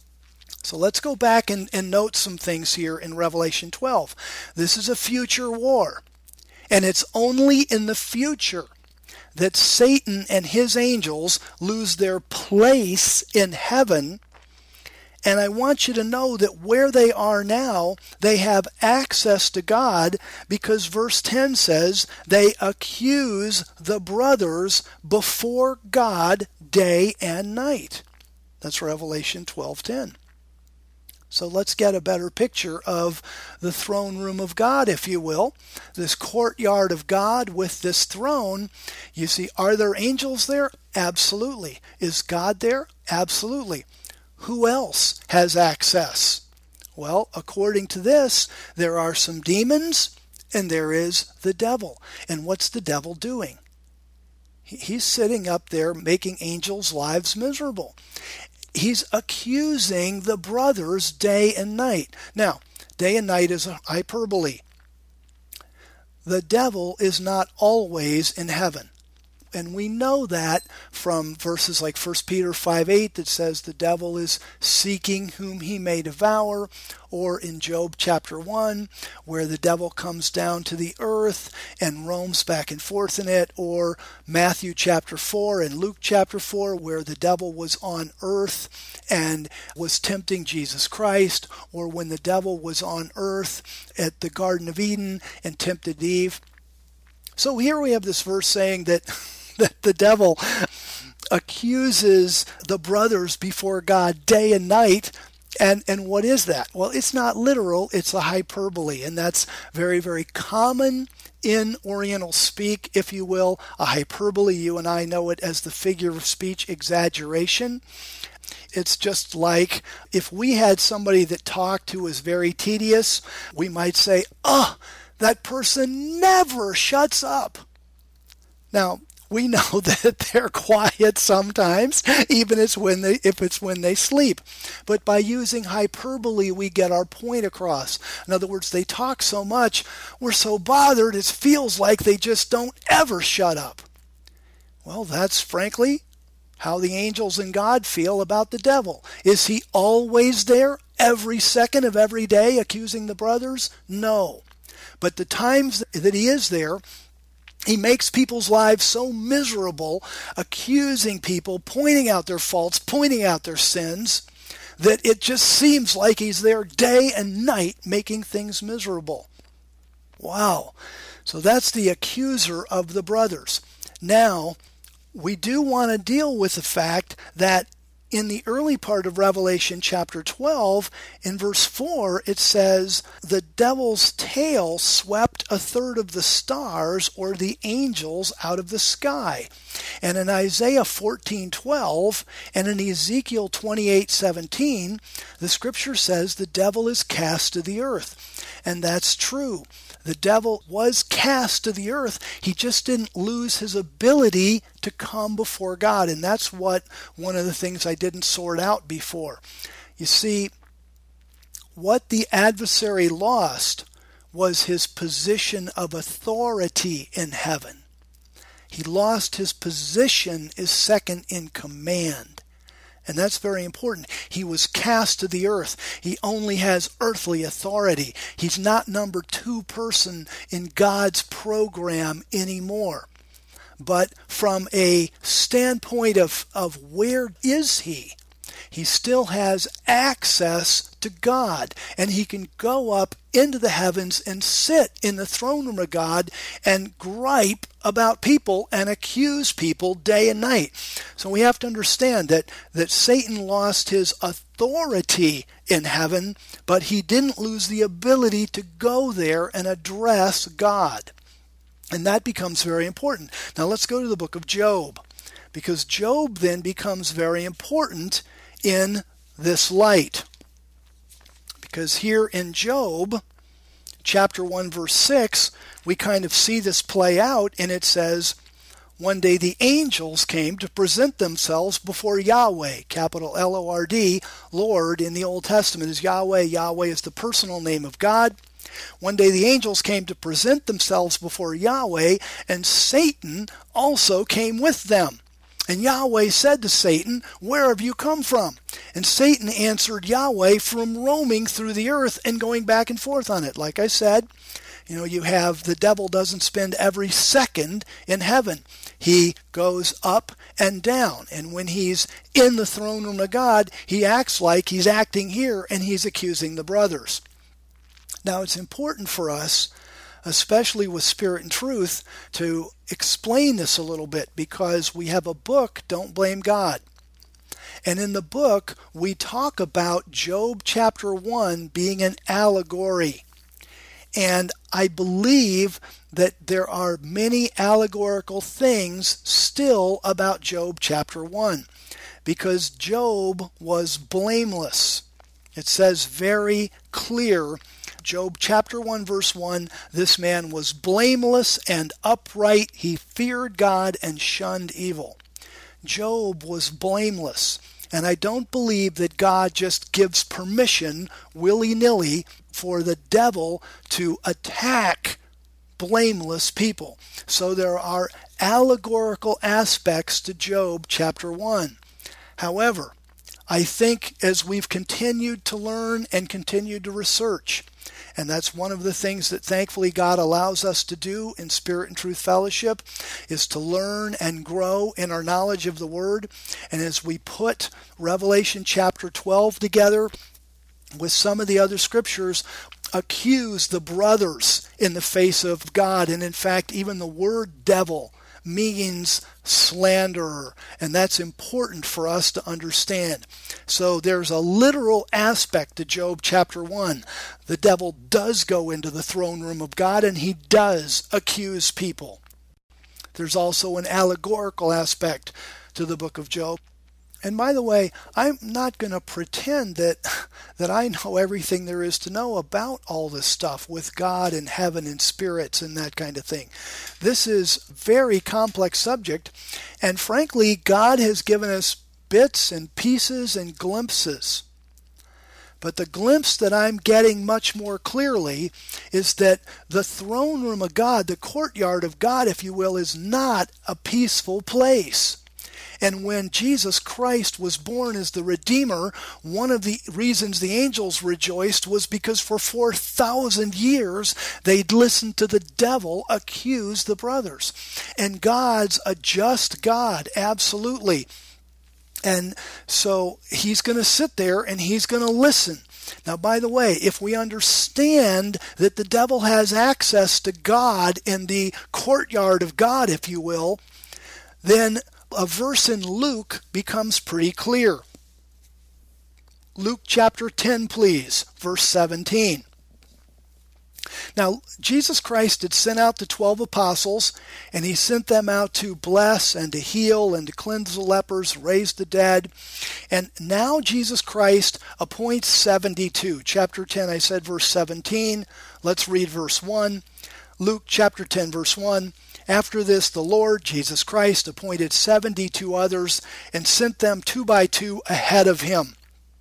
So let's go back and, and note some things here in Revelation twelve. This is a future war, and it's only in the future that Satan and his angels lose their place in heaven. And I want you to know that where they are now, they have access to God, because verse ten says they accuse the brothers before God day and night. That's Revelation twelve ten. So let's get a better picture of the throne room of God, if you will. This courtyard of God with this throne. You see, are there angels there? Absolutely. Is God there? Absolutely. Who else has access? Well, according to this, there are some demons and there is the devil. And what's the devil doing? He's sitting up there making angels' lives miserable. He's accusing the brothers day and night. Now, day and night is a hyperbole. The devil is not always in heaven. And we know that from verses like First Peter five eight that says the devil is seeking whom he may devour, or in Job chapter one where the devil comes down to the earth and roams back and forth in it, or Matthew chapter four and Luke chapter four where the devil was on earth and was tempting Jesus Christ, or when the devil was on earth at the Garden of Eden and tempted Eve. So here we have this verse saying that that the devil accuses the brothers before God day and night. And and what is that? Well, it's not literal, it's a hyperbole. And that's very, very common in Oriental speak, if you will. A hyperbole, you and I know it as the figure of speech exaggeration. It's just like if we had somebody that talked who was very tedious, we might say, oh, that person never shuts up. Now, we know that they're quiet sometimes, even it's when they, if it's when they sleep. But by using hyperbole, we get our point across. In other words, they talk so much, we're so bothered, it feels like they just don't ever shut up. Well, that's frankly how the angels and God feel about the devil. Is he always there every second of every day accusing the brothers? No. But the times that he is there, He makes people's lives so miserable, accusing people, pointing out their faults, pointing out their sins, that it just seems like he's there day and night making things miserable. Wow. So that's the accuser of the brothers. Now, we do want to deal with the fact that in the early part of Revelation chapter twelve, in verse four, it says, the devil's tail swept a third of the stars or the angels out of the sky. And in Isaiah fourteen twelve and in Ezekiel twenty-eight seventeen, the scripture says the devil is cast to the earth. And that's true. The devil was cast to the earth. He just didn't lose his ability to come before God. And that's what one of the things I didn't sort out before. You see, what the adversary lost was his position of authority in heaven. He lost his position as second in command. And that's very important. He was cast to the earth. He only has earthly authority. He's not number two person in God's program anymore. But from a standpoint of, of where is he? He still has access to God, and he can go up into the heavens and sit in the throne room of God and gripe about people and accuse people day and night. So we have to understand that, that Satan lost his authority in heaven, but he didn't lose the ability to go there and address God. And that becomes very important. Now let's go to the book of Job, because Job then becomes very important in this light. Because here in Job, chapter one, verse six, we kind of see this play out, and it says, one day the angels came to present themselves before Yahweh, capital L O R D. Lord in the Old Testament is Yahweh. Yahweh is the personal name of God. One day the angels came to present themselves before Yahweh, and Satan also came with them. And Yahweh said to Satan, where have you come from? And Satan answered Yahweh, from roaming through the earth and going back and forth on it. Like I said, you know, you have the devil doesn't spend every second in heaven. He goes up and down. And when he's in the throne room of God, he acts like he's acting here, and he's accusing the brothers. Now, it's important for us, especially with Spirit and Truth, to explain this a little bit, because we have a book, Don't Blame God. And in the book, we talk about Job chapter one being an allegory. And I believe that there are many allegorical things still about Job chapter one, because Job was blameless. It says very clear, Job chapter one, verse one, this man was blameless and upright. He feared God and shunned evil. Job was blameless. And I don't believe that God just gives permission willy-nilly for the devil to attack blameless people. So there are allegorical aspects to Job chapter one. However, I think as we've continued to learn and continued to research, and that's one of the things that thankfully God allows us to do in Spirit and Truth Fellowship, is to learn and grow in our knowledge of the Word. And as we put Revelation chapter twelve together with some of the other scriptures, accuse the brothers in the face of God. And in fact, even the word devil means slanderer, and that's important for us to understand. So there's a literal aspect to Job chapter one. The devil does go into the throne room of God, and he does accuse people. There's also an allegorical aspect to the book of Job. And by the way, I'm not going to pretend that that I know everything there is to know about all this stuff with God and heaven and spirits and that kind of thing. This is a very complex subject, and frankly, God has given us bits and pieces and glimpses. But the glimpse that I'm getting much more clearly is that the throne room of God, the courtyard of God, if you will, is not a peaceful place. And when Jesus Christ was born as the Redeemer, one of the reasons the angels rejoiced was because for four thousand years they'd listened to the devil accuse the brothers. And God's a just God, absolutely. And so he's going to sit there and he's going to listen. Now, by the way, if we understand that the devil has access to God in the courtyard of God, if you will, then a verse in Luke becomes pretty clear. Luke chapter ten, please, verse seventeen. Now, Jesus Christ had sent out the twelve apostles, and he sent them out to bless and to heal and to cleanse the lepers, raise the dead. And now Jesus Christ appoints seventy-two. Chapter ten, I said verse seventeen. Let's read verse one. Luke chapter ten, verse one. After this, the Lord, Jesus Christ, appointed seventy-two others and sent them two by two ahead of him.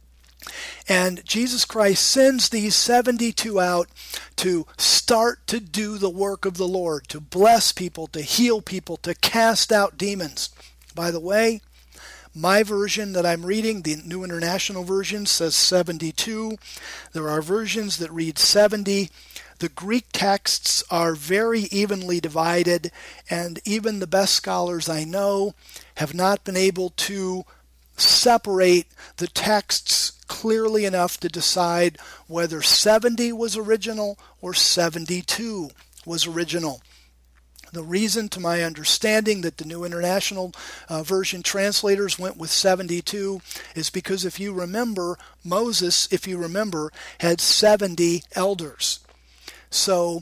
And Jesus Christ sends these seventy-two out to start to do the work of the Lord, to bless people, to heal people, to cast out demons. By the way, my version that I'm reading, the New International Version, says seventy-two. There are versions that read seventy. The Greek texts are very evenly divided, and even the best scholars I know have not been able to separate the texts clearly enough to decide whether seventy was original or seventy-two was original. The reason, to my understanding, that the New International uh, Version translators went with seventy-two is because if you remember, Moses, if you remember, had seventy elders. So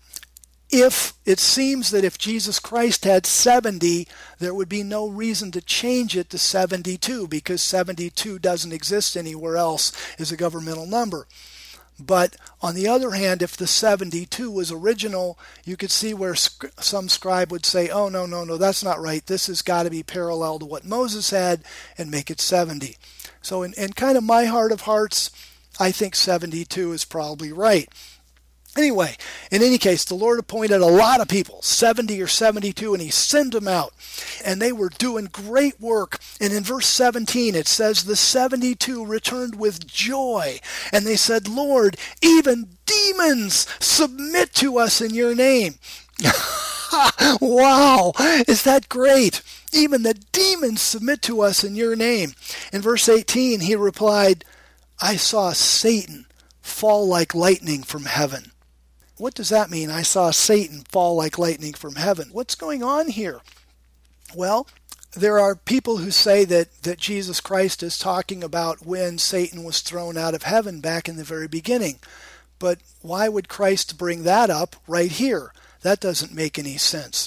if it seems that if Jesus Christ had seventy, there would be no reason to change it to seventy-two, because seventy-two doesn't exist anywhere else as a governmental number. But on the other hand, if the seventy-two was original, you could see where sc- some scribe would say, oh, no, no, no, that's not right. This has got to be parallel to what Moses had, and make it seventy. So in, in kind of my heart of hearts, I think seventy-two is probably right. Anyway, in any case, the Lord appointed a lot of people, seventy or seventy-two, and he sent them out. And they were doing great work. And in verse seventeen, it says, the seventy-two returned with joy. And they said, Lord, even demons submit to us in your name. Wow, is that great? Even the demons submit to us in your name. In verse eighteen, he replied, I saw Satan fall like lightning from heaven. What does that mean? I saw Satan fall like lightning from heaven. What's going on here? Well, there are people who say that, that Jesus Christ is talking about when Satan was thrown out of heaven back in the very beginning. But why would Christ bring that up right here? That doesn't make any sense.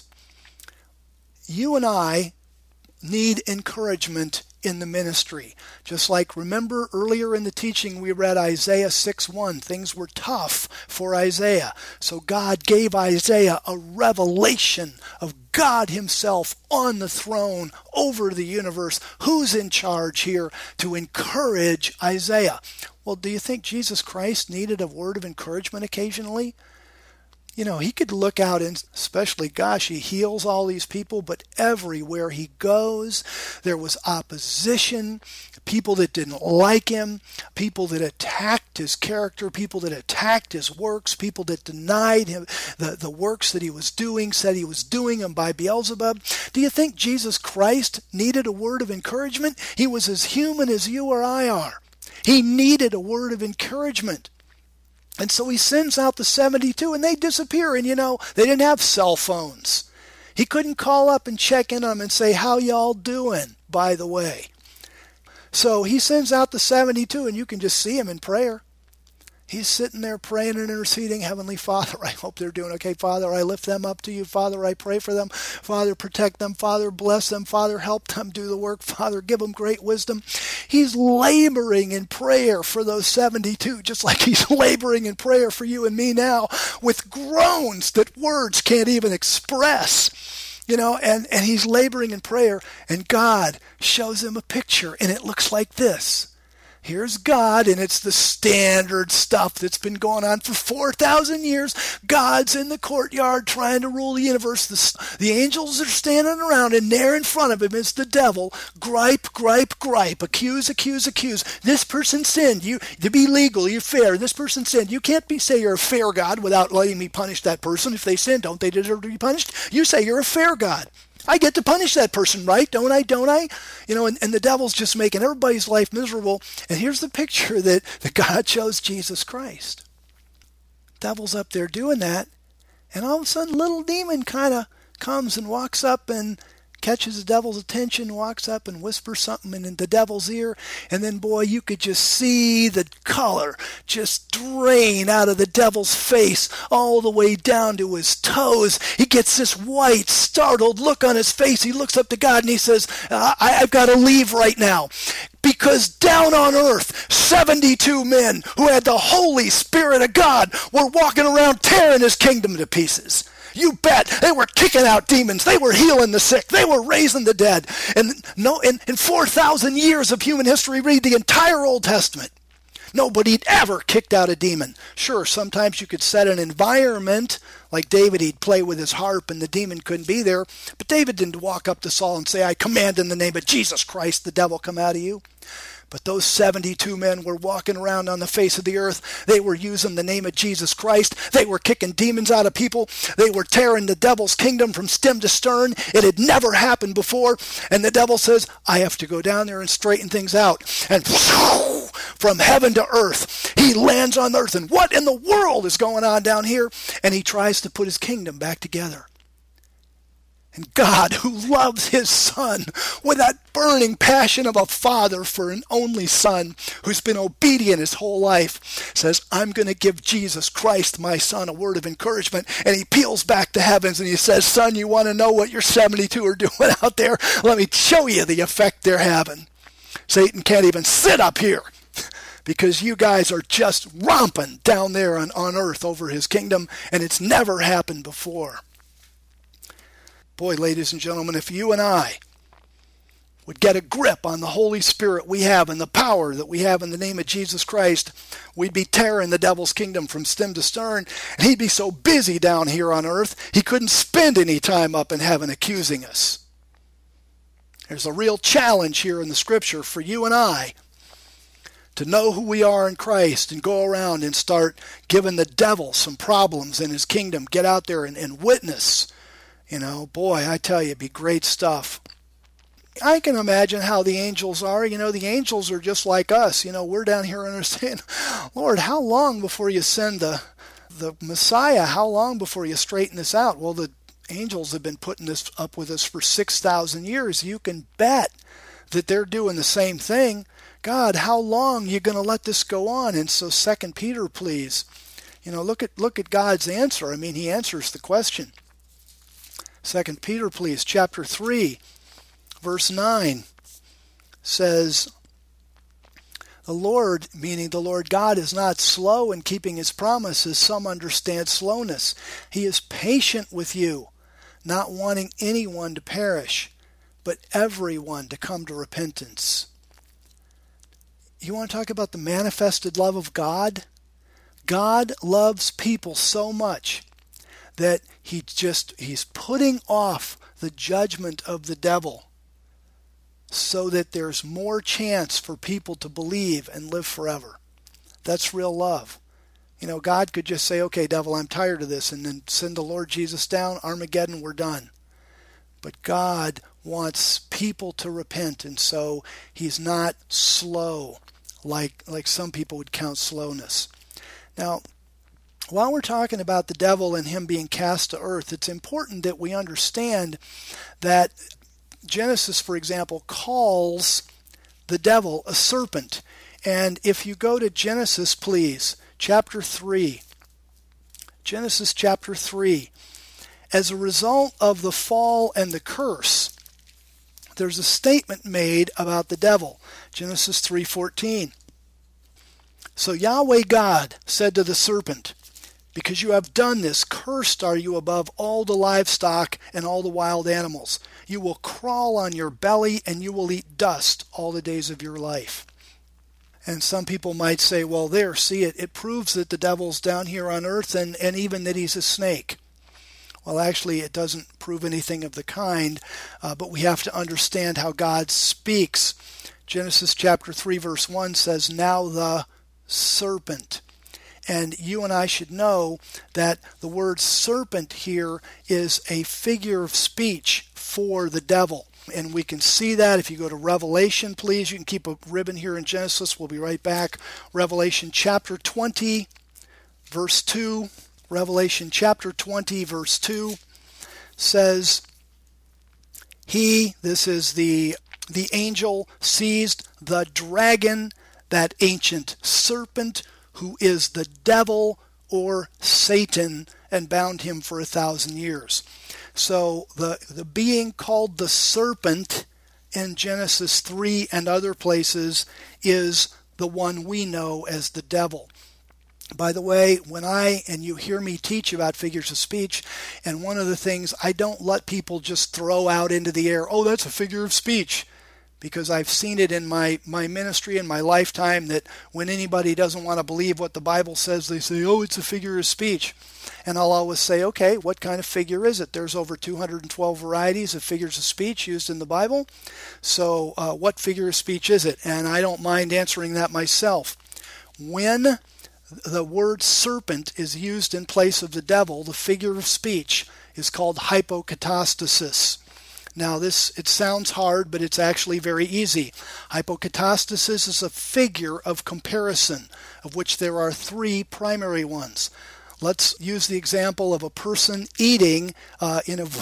You and I need encouragement in the ministry. Just like, remember earlier in the teaching we read Isaiah six one. Things were tough for Isaiah. So God gave Isaiah a revelation of God himself on the throne over the universe. Who's in charge here to encourage Isaiah? Well, do you think Jesus Christ needed a word of encouragement occasionally? You know, he could look out and especially, gosh, he heals all these people, but everywhere he goes, there was opposition, people that didn't like him, people that attacked his character, people that attacked his works, people that denied him the, the works that he was doing, said he was doing them by Beelzebub. Do you think Jesus Christ needed a word of encouragement? He was as human as you or I are. He needed a word of encouragement. And so he sends out the seventy-two, and they disappear. And, you know, they didn't have cell phones. He couldn't call up and check in on them and say, how y'all doing, by the way? So he sends out the seventy-two, and you can just see him in prayer. He's sitting there praying and interceding. Heavenly Father, I hope they're doing okay. Father, I lift them up to you. Father, I pray for them. Father, protect them. Father, bless them. Father, help them do the work. Father, give them great wisdom. He's laboring in prayer for those seventy-two, just like he's laboring in prayer for you and me now, with groans that words can't even express. You know, and, and he's laboring in prayer, and God shows him a picture, and it looks like this. Here's God, and it's the standard stuff that's been going on for four thousand years. God's in the courtyard trying to rule the universe. The, the angels are standing around, and there in front of him is the devil. Gripe, gripe, gripe. Accuse, accuse, accuse. This person sinned. You to be legal, you're fair. This person sinned. You can't be say you're a fair God without letting me punish that person. If they sin, don't they deserve to be punished? You say you're a fair God. I get to punish that person, right? Don't I? Don't I? You know, and, and the devil's just making everybody's life miserable. And here's the picture that, that God chose Jesus Christ. Devil's up there doing that. And all of a sudden, little demon kind of comes and walks up and catches the devil's attention, walks up and whispers something in the devil's ear, and then, boy, you could just see the color just drain out of the devil's face all the way down to his toes. He gets this white, startled look on his face. He looks up to God and he says, I- I've got to leave right now. Because down on earth, seventy-two men who had the Holy Spirit of God were walking around tearing his kingdom to pieces. You bet. They were kicking out demons. They were healing the sick. They were raising the dead. And no, in, in four thousand years of human history, read the entire Old Testament. Nobody'd ever kicked out a demon. Sure, sometimes you could set an environment, like David, he'd play with his harp and the demon couldn't be there. But David didn't walk up to Saul and say, I command in the name of Jesus Christ, the devil come out of you. But those seventy-two men were walking around on the face of the earth. They were using the name of Jesus Christ. They were kicking demons out of people. They were tearing the devil's kingdom from stem to stern. It had never happened before. And the devil says, I have to go down there and straighten things out. And from heaven to earth, he lands on earth. And what in the world is going on down here? And he tries to put his kingdom back together. And God, who loves his son with that burning passion of a father for an only son who's been obedient his whole life, says, I'm going to give Jesus Christ, my son, a word of encouragement. And he peels back the heavens and he says, son, you want to know what your seventy-two are doing out there? Let me show you the effect they're having. Satan can't even sit up here because you guys are just romping down there on, on earth over his kingdom, and it's never happened before. Boy, ladies and gentlemen, if you and I would get a grip on the Holy Spirit we have and the power that we have in the name of Jesus Christ, we'd be tearing the devil's kingdom from stem to stern, and he'd be so busy down here on earth, he couldn't spend any time up in heaven accusing us. There's a real challenge here in the Scripture for you and I to know who we are in Christ and go around and start giving the devil some problems in his kingdom. Get out there and, and witness. You know, boy, I tell you, it'd be great stuff. I can imagine how the angels are. You know, the angels are just like us. You know, we're down here and saying, Lord, how long before you send the the Messiah? How long before you straighten this out? Well, the angels have been putting this up with us for six thousand years. You can bet that they're doing the same thing. God, how long are you going to let this go on? And so Second Peter, please. You know, look at look at God's answer. I mean, he answers the question. Second Peter, please, chapter three, verse nine says, the Lord, meaning the Lord God, is not slow in keeping his promise, as some understand slowness. He is patient with you, not wanting anyone to perish, but everyone to come to repentance. You want to talk about the manifested love of God? God loves people so much that he just he's putting off the judgment of the devil so that there's more chance for people to believe and live forever. That's real love. You know, God could just say, okay, devil, I'm tired of this, and then send the Lord Jesus down, Armageddon, we're done. But God wants people to repent, and so he's not slow like like some people would count slowness. Now, while we're talking about the devil and him being cast to earth, it's important that we understand that Genesis, for example, calls the devil a serpent. And if you go to Genesis, please, chapter three, Genesis chapter three, as a result of the fall and the curse, there's a statement made about the devil. Genesis three fourteen. So Yahweh God said to the serpent, because you have done this, cursed are you above all the livestock and all the wild animals. You will crawl on your belly, and you will eat dust all the days of your life. And some people might say, well, there, see it, it proves that the devil's down here on earth and, and even that he's a snake. Well, actually, it doesn't prove anything of the kind, uh, but we have to understand how God speaks. Genesis chapter three, verse one says, now the serpent. And you and I should know that the word serpent here is a figure of speech for the devil. And we can see that if you go to Revelation, please. You can keep a ribbon here in Genesis. We'll be right back. Revelation chapter twenty, verse two. Revelation chapter twenty, verse two says, He, this is the, the angel, seized the dragon, that ancient serpent, who is the devil or Satan, and bound him for a thousand years. So the, the being called the serpent in Genesis three and other places is the one we know as the devil. By the way, when I, and you hear me teach about figures of speech, and one of the things, I don't let people just throw out into the air, oh, that's a figure of speech. Because I've seen it in my, my ministry in my lifetime that when anybody doesn't want to believe what the Bible says, they say, oh, it's a figure of speech. And I'll always say, okay, what kind of figure is it? There's over two hundred twelve varieties of figures of speech used in the Bible. So uh, what figure of speech is it? And I don't mind answering that myself. When the word serpent is used in place of the devil, the figure of speech is called hypokatastasis. Now this, it sounds hard, but it's actually very easy. Hypokatastasis is a figure of comparison, of which there are three primary ones. Let's use the example of a person eating uh, in a,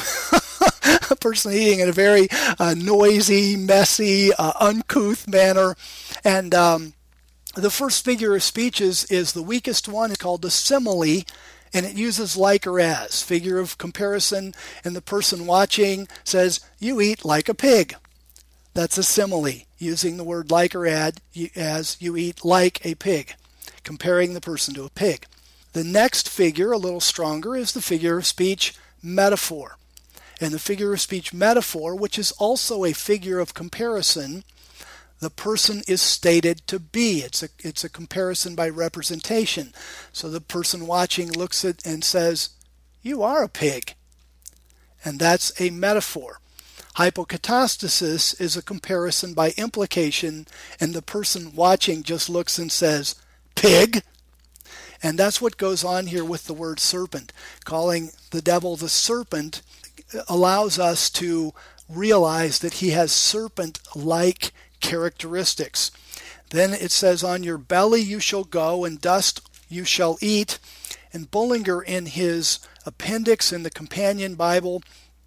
a person eating in a very uh, noisy, messy, uh, uncouth manner. And um, the first figure of speech is, is the weakest one. It's called the simile. And it uses like or as, figure of comparison, and the person watching says, you eat like a pig. That's a simile, using the word like or add, as you eat like a pig, comparing the person to a pig. The next figure, a little stronger, is the figure of speech metaphor. And the figure of speech metaphor, which is also a figure of comparison, the person is stated to be. It's a, it's a comparison by representation. So the person watching looks at and says, you are a pig. And that's a metaphor. Hypokatastasis is a comparison by implication, and the person watching just looks and says, pig. And that's what goes on here with the word serpent. Calling the devil the serpent allows us to realize that he has serpent-like characteristics. Then it says, on your belly you shall go, and dust you shall eat. And Bullinger, in his appendix in the Companion Bible,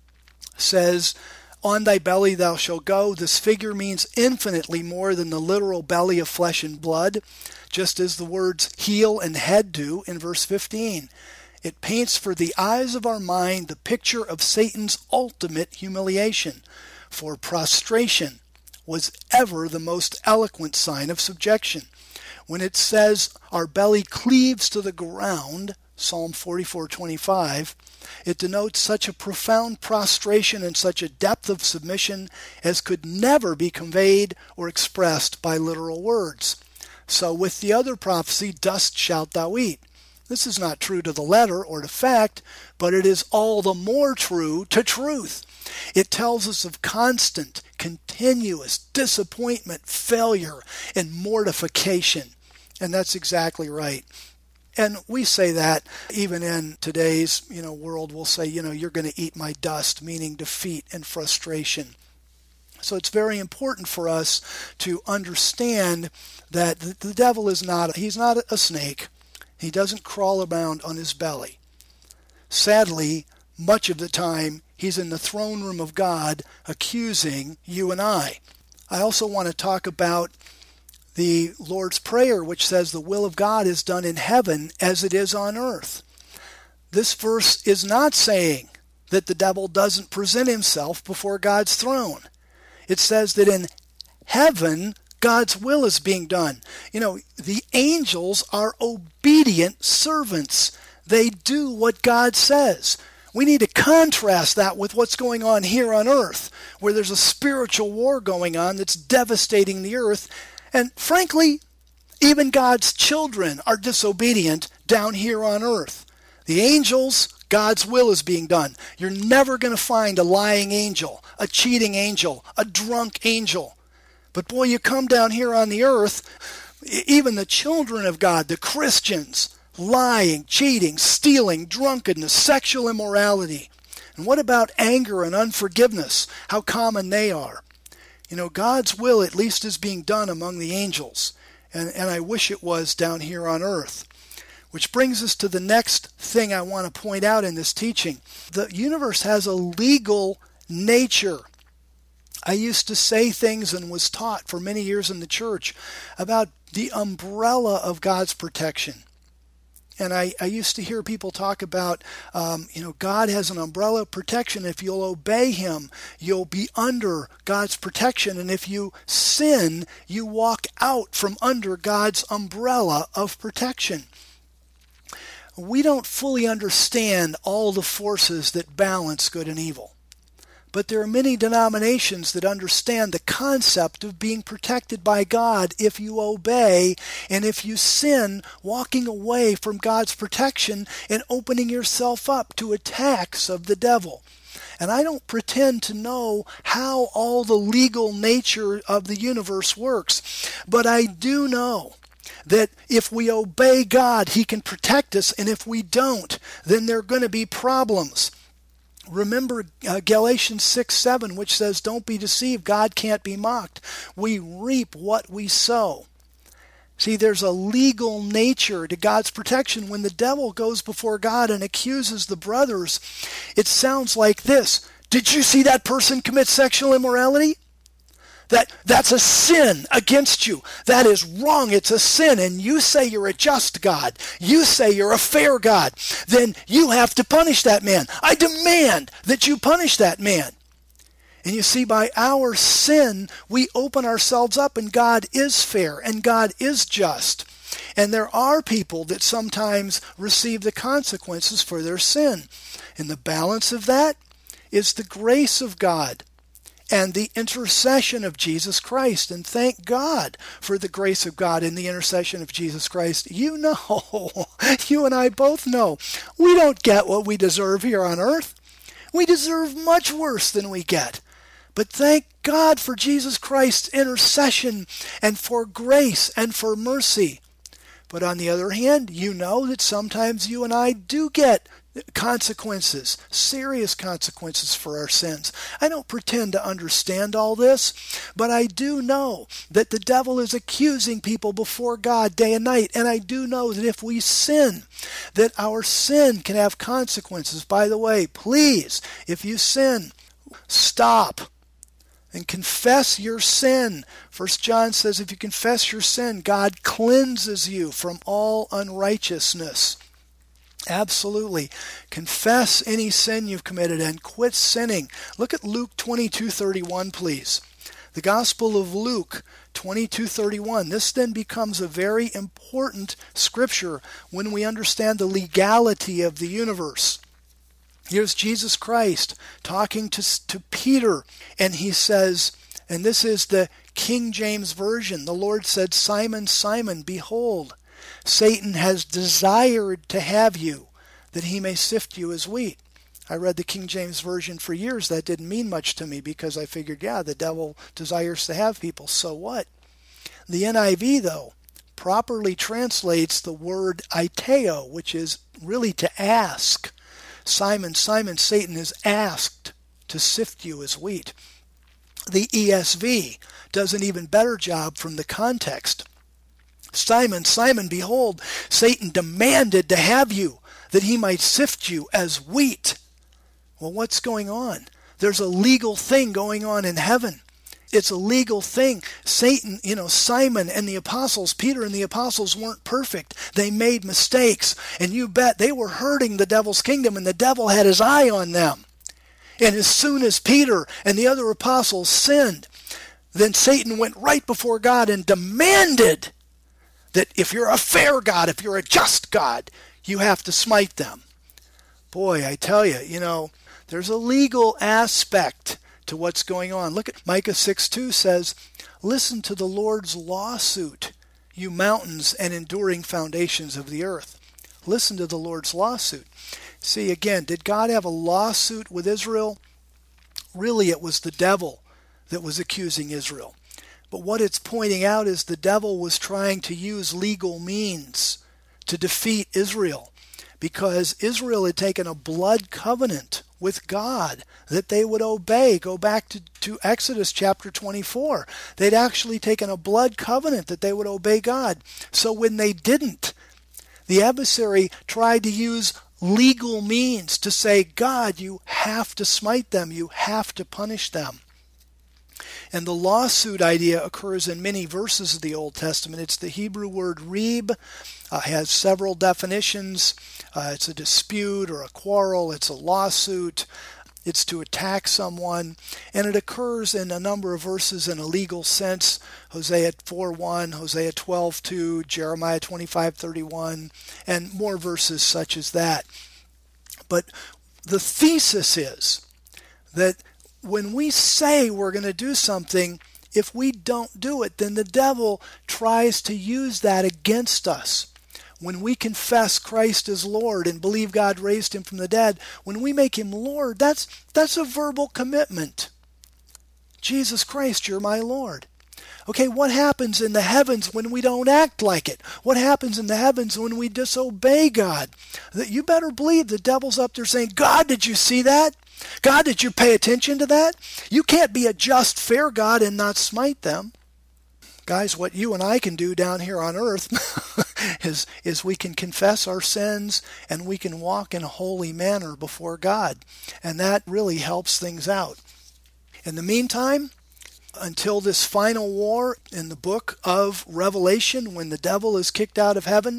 says, on thy belly thou shalt go. This figure means infinitely more than the literal belly of flesh and blood, just as the words heel and head do in verse fifteen. It paints for the eyes of our mind the picture of Satan's ultimate humiliation, for prostration was ever the most eloquent sign of subjection. When it says our belly cleaves to the ground, Psalm forty-four twenty-five, it denotes such a profound prostration and such a depth of submission as could never be conveyed or expressed by literal words. So with the other prophecy, dust shalt thou eat. This is not true to the letter or to fact, but it is all the more true to truth. It tells us of constant, continuous disappointment, failure, and mortification. And that's exactly right. And we say that even in today's, you know, world, we'll say, you know, you're going to eat my dust, meaning defeat and frustration. So it's very important for us to understand that the devil is not, he's not a snake. He doesn't crawl around on his belly. Sadly, much of the time, he's in the throne room of God accusing you and I. I also want to talk about the Lord's Prayer, which says the will of God is done in heaven as it is on earth. This verse is not saying that the devil doesn't present himself before God's throne. It says that in heaven, God's will is being done. You know, the angels are obedient servants. They do what God says. We need to contrast that with what's going on here on earth, where there's a spiritual war going on that's devastating the earth. And frankly, Even God's children are disobedient down here on earth. The angels, God's will is being done. You're never going to find a lying angel, a cheating angel, a drunk angel. But boy, you come down here on the earth, even the children of God, the Christians, lying, cheating, stealing, drunkenness, sexual immorality. And what about anger and unforgiveness? How common they are. You know, God's will at least is being done among the angels. And, and I wish it was down here on earth. Which brings us to the next thing I want to point out in this teaching. The universe has a legal nature. I used to say things and was taught for many years in the church about the umbrella of God's protection. And I, I used to hear people talk about, um, you know, God has an umbrella of protection. If you'll obey him, you'll be under God's protection. And if you sin, you walk out from under God's umbrella of protection. We don't fully understand all the forces that balance good and evil. But there are many denominations that understand the concept of being protected by God if you obey, and if you sin, walking away from God's protection and opening yourself up to attacks of the devil. And I don't pretend to know how all the legal nature of the universe works, but I do know that if we obey God, he can protect us, and if we don't, then there are going to be problems. Remember uh, Galatians six seven, which says, don't be deceived, God can't be mocked. We reap what we sow. See, there's a legal nature to God's protection. When the devil goes before God and accuses the brothers, it sounds like this. Did you see that person commit sexual immorality? That that's a sin against you. That is wrong. It's a sin. And you say you're a just God. You say you're a fair God. Then you have to punish that man. I demand that you punish that man. And you see, by our sin, we open ourselves up, and God is fair and God is just. And there are people that sometimes receive the consequences for their sin. And the balance of that is the grace of God and the intercession of Jesus Christ. And thank God for the grace of God and the intercession of Jesus Christ. You know, you and I both know, we don't get what we deserve here on earth. We deserve much worse than we get. But thank God for Jesus Christ's intercession and for grace and for mercy. But on the other hand, you know that sometimes you and I do get consequences, serious consequences for our sins. I don't pretend to understand all this, but I do know that the devil is accusing people before God day and night, and I do know that if we sin, that our sin can have consequences. By the way, please, if you sin, stop and confess your sin. First John says if you confess your sin, God cleanses you from all unrighteousness. Absolutely. Confess any sin you've committed and quit sinning. Look at Luke twenty-two thirty-one, please. The Gospel of Luke twenty-two thirty-one. This then becomes a very important scripture when we understand the legality of the universe. Here's Jesus Christ talking to, to Peter, and he says, and this is the King James Version, the Lord said, Simon, Simon, behold, Satan has desired to have you, that he may sift you as wheat. I read the King James Version for years. That didn't mean much to me because I figured, yeah, the devil desires to have people. So what? The N I V, though, properly translates the word aiteo, which is really to ask. Simon, Simon, Satan has asked to sift you as wheat. The E S V does an even better job from the context. Simon, Simon, behold, Satan demanded to have you, that he might sift you as wheat. Well, what's going on? There's a legal thing going on in heaven. It's a legal thing. Satan, you know, Simon and the apostles, Peter and the apostles weren't perfect. They made mistakes. And you bet they were hurting the devil's kingdom, and the devil had his eye on them. And as soon as Peter and the other apostles sinned, then Satan went right before God and demanded that if you're a fair God, if you're a just God, you have to smite them. Boy, I tell you, you know, there's a legal aspect to what's going on. Look at Micah six two says, listen to the Lord's lawsuit, you mountains, and enduring foundations of the earth. Listen to the Lord's lawsuit. See, again, did God have a lawsuit with Israel? Really, it was the devil that was accusing Israel. But what it's pointing out is the devil was trying to use legal means to defeat Israel, because Israel had taken a blood covenant with God that they would obey. Go back to, to Exodus chapter twenty-four. They'd actually taken a blood covenant that they would obey God. So when they didn't, the adversary tried to use legal means to say, God, you have to smite them. You have to punish them. And the lawsuit idea occurs in many verses of the Old Testament. It's the Hebrew word reeb. Uh, has several definitions. Uh, it's a dispute or a quarrel. It's a lawsuit. It's to attack someone. And it occurs in a number of verses in a legal sense. Hosea four one, Hosea twelve two, Jeremiah twenty-five thirty-one, and more verses such as that. But the thesis is that when we say we're going to do something, if we don't do it, then the devil tries to use that against us. When we confess Christ as Lord and believe God raised him from the dead, when we make him Lord, that's that's a verbal commitment. Jesus Christ, you're my Lord. Okay, what happens in the heavens when we don't act like it? What happens in the heavens when we disobey God? You better believe the devil's up there saying, God, did you see that? God, did you pay attention to that? You can't be a just, fair God and not smite them. Guys, what you and I can do down here on earth is, is we can confess our sins and we can walk in a holy manner before God. And that really helps things out. In the meantime, until this final war in the book of Revelation, when the devil is kicked out of heaven,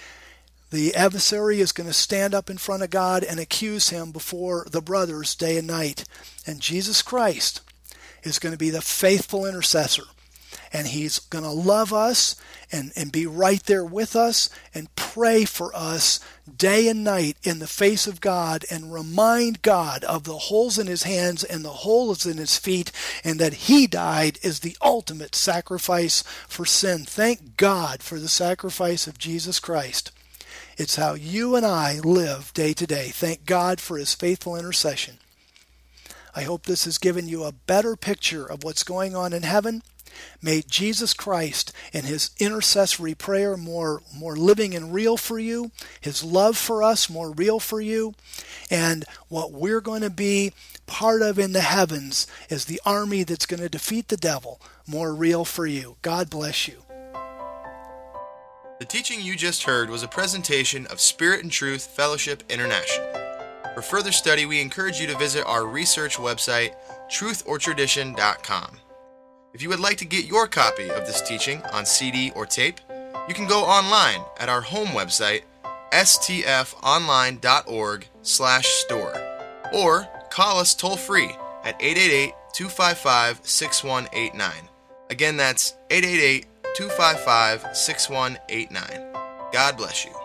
the adversary is going to stand up in front of God and accuse him before the brothers day and night. And Jesus Christ is going to be the faithful intercessor. And he's going to love us and, and be right there with us and pray for us day and night in the face of God and remind God of the holes in his hands and the holes in his feet, and that he died as the ultimate sacrifice for sin. Thank God for the sacrifice of Jesus Christ. It's how you and I live day to day. Thank God for his faithful intercession. I hope this has given you a better picture of what's going on in heaven. May Jesus Christ and his intercessory prayer more, more living and real for you, his love for us more real for you, and what we're going to be part of in the heavens is the army that's going to defeat the devil more real for you. God bless you. The teaching you just heard was a presentation of Spirit and Truth Fellowship International. For further study, we encourage you to visit our research website, truth or tradition dot com. If you would like to get your copy of this teaching on C D or tape, you can go online at our home website, s t f online dot org slash store, or call us toll-free at eight eight eight, two five five, six one eight nine. Again, that's eight eight eight, two five five, six one eight nine. God bless you.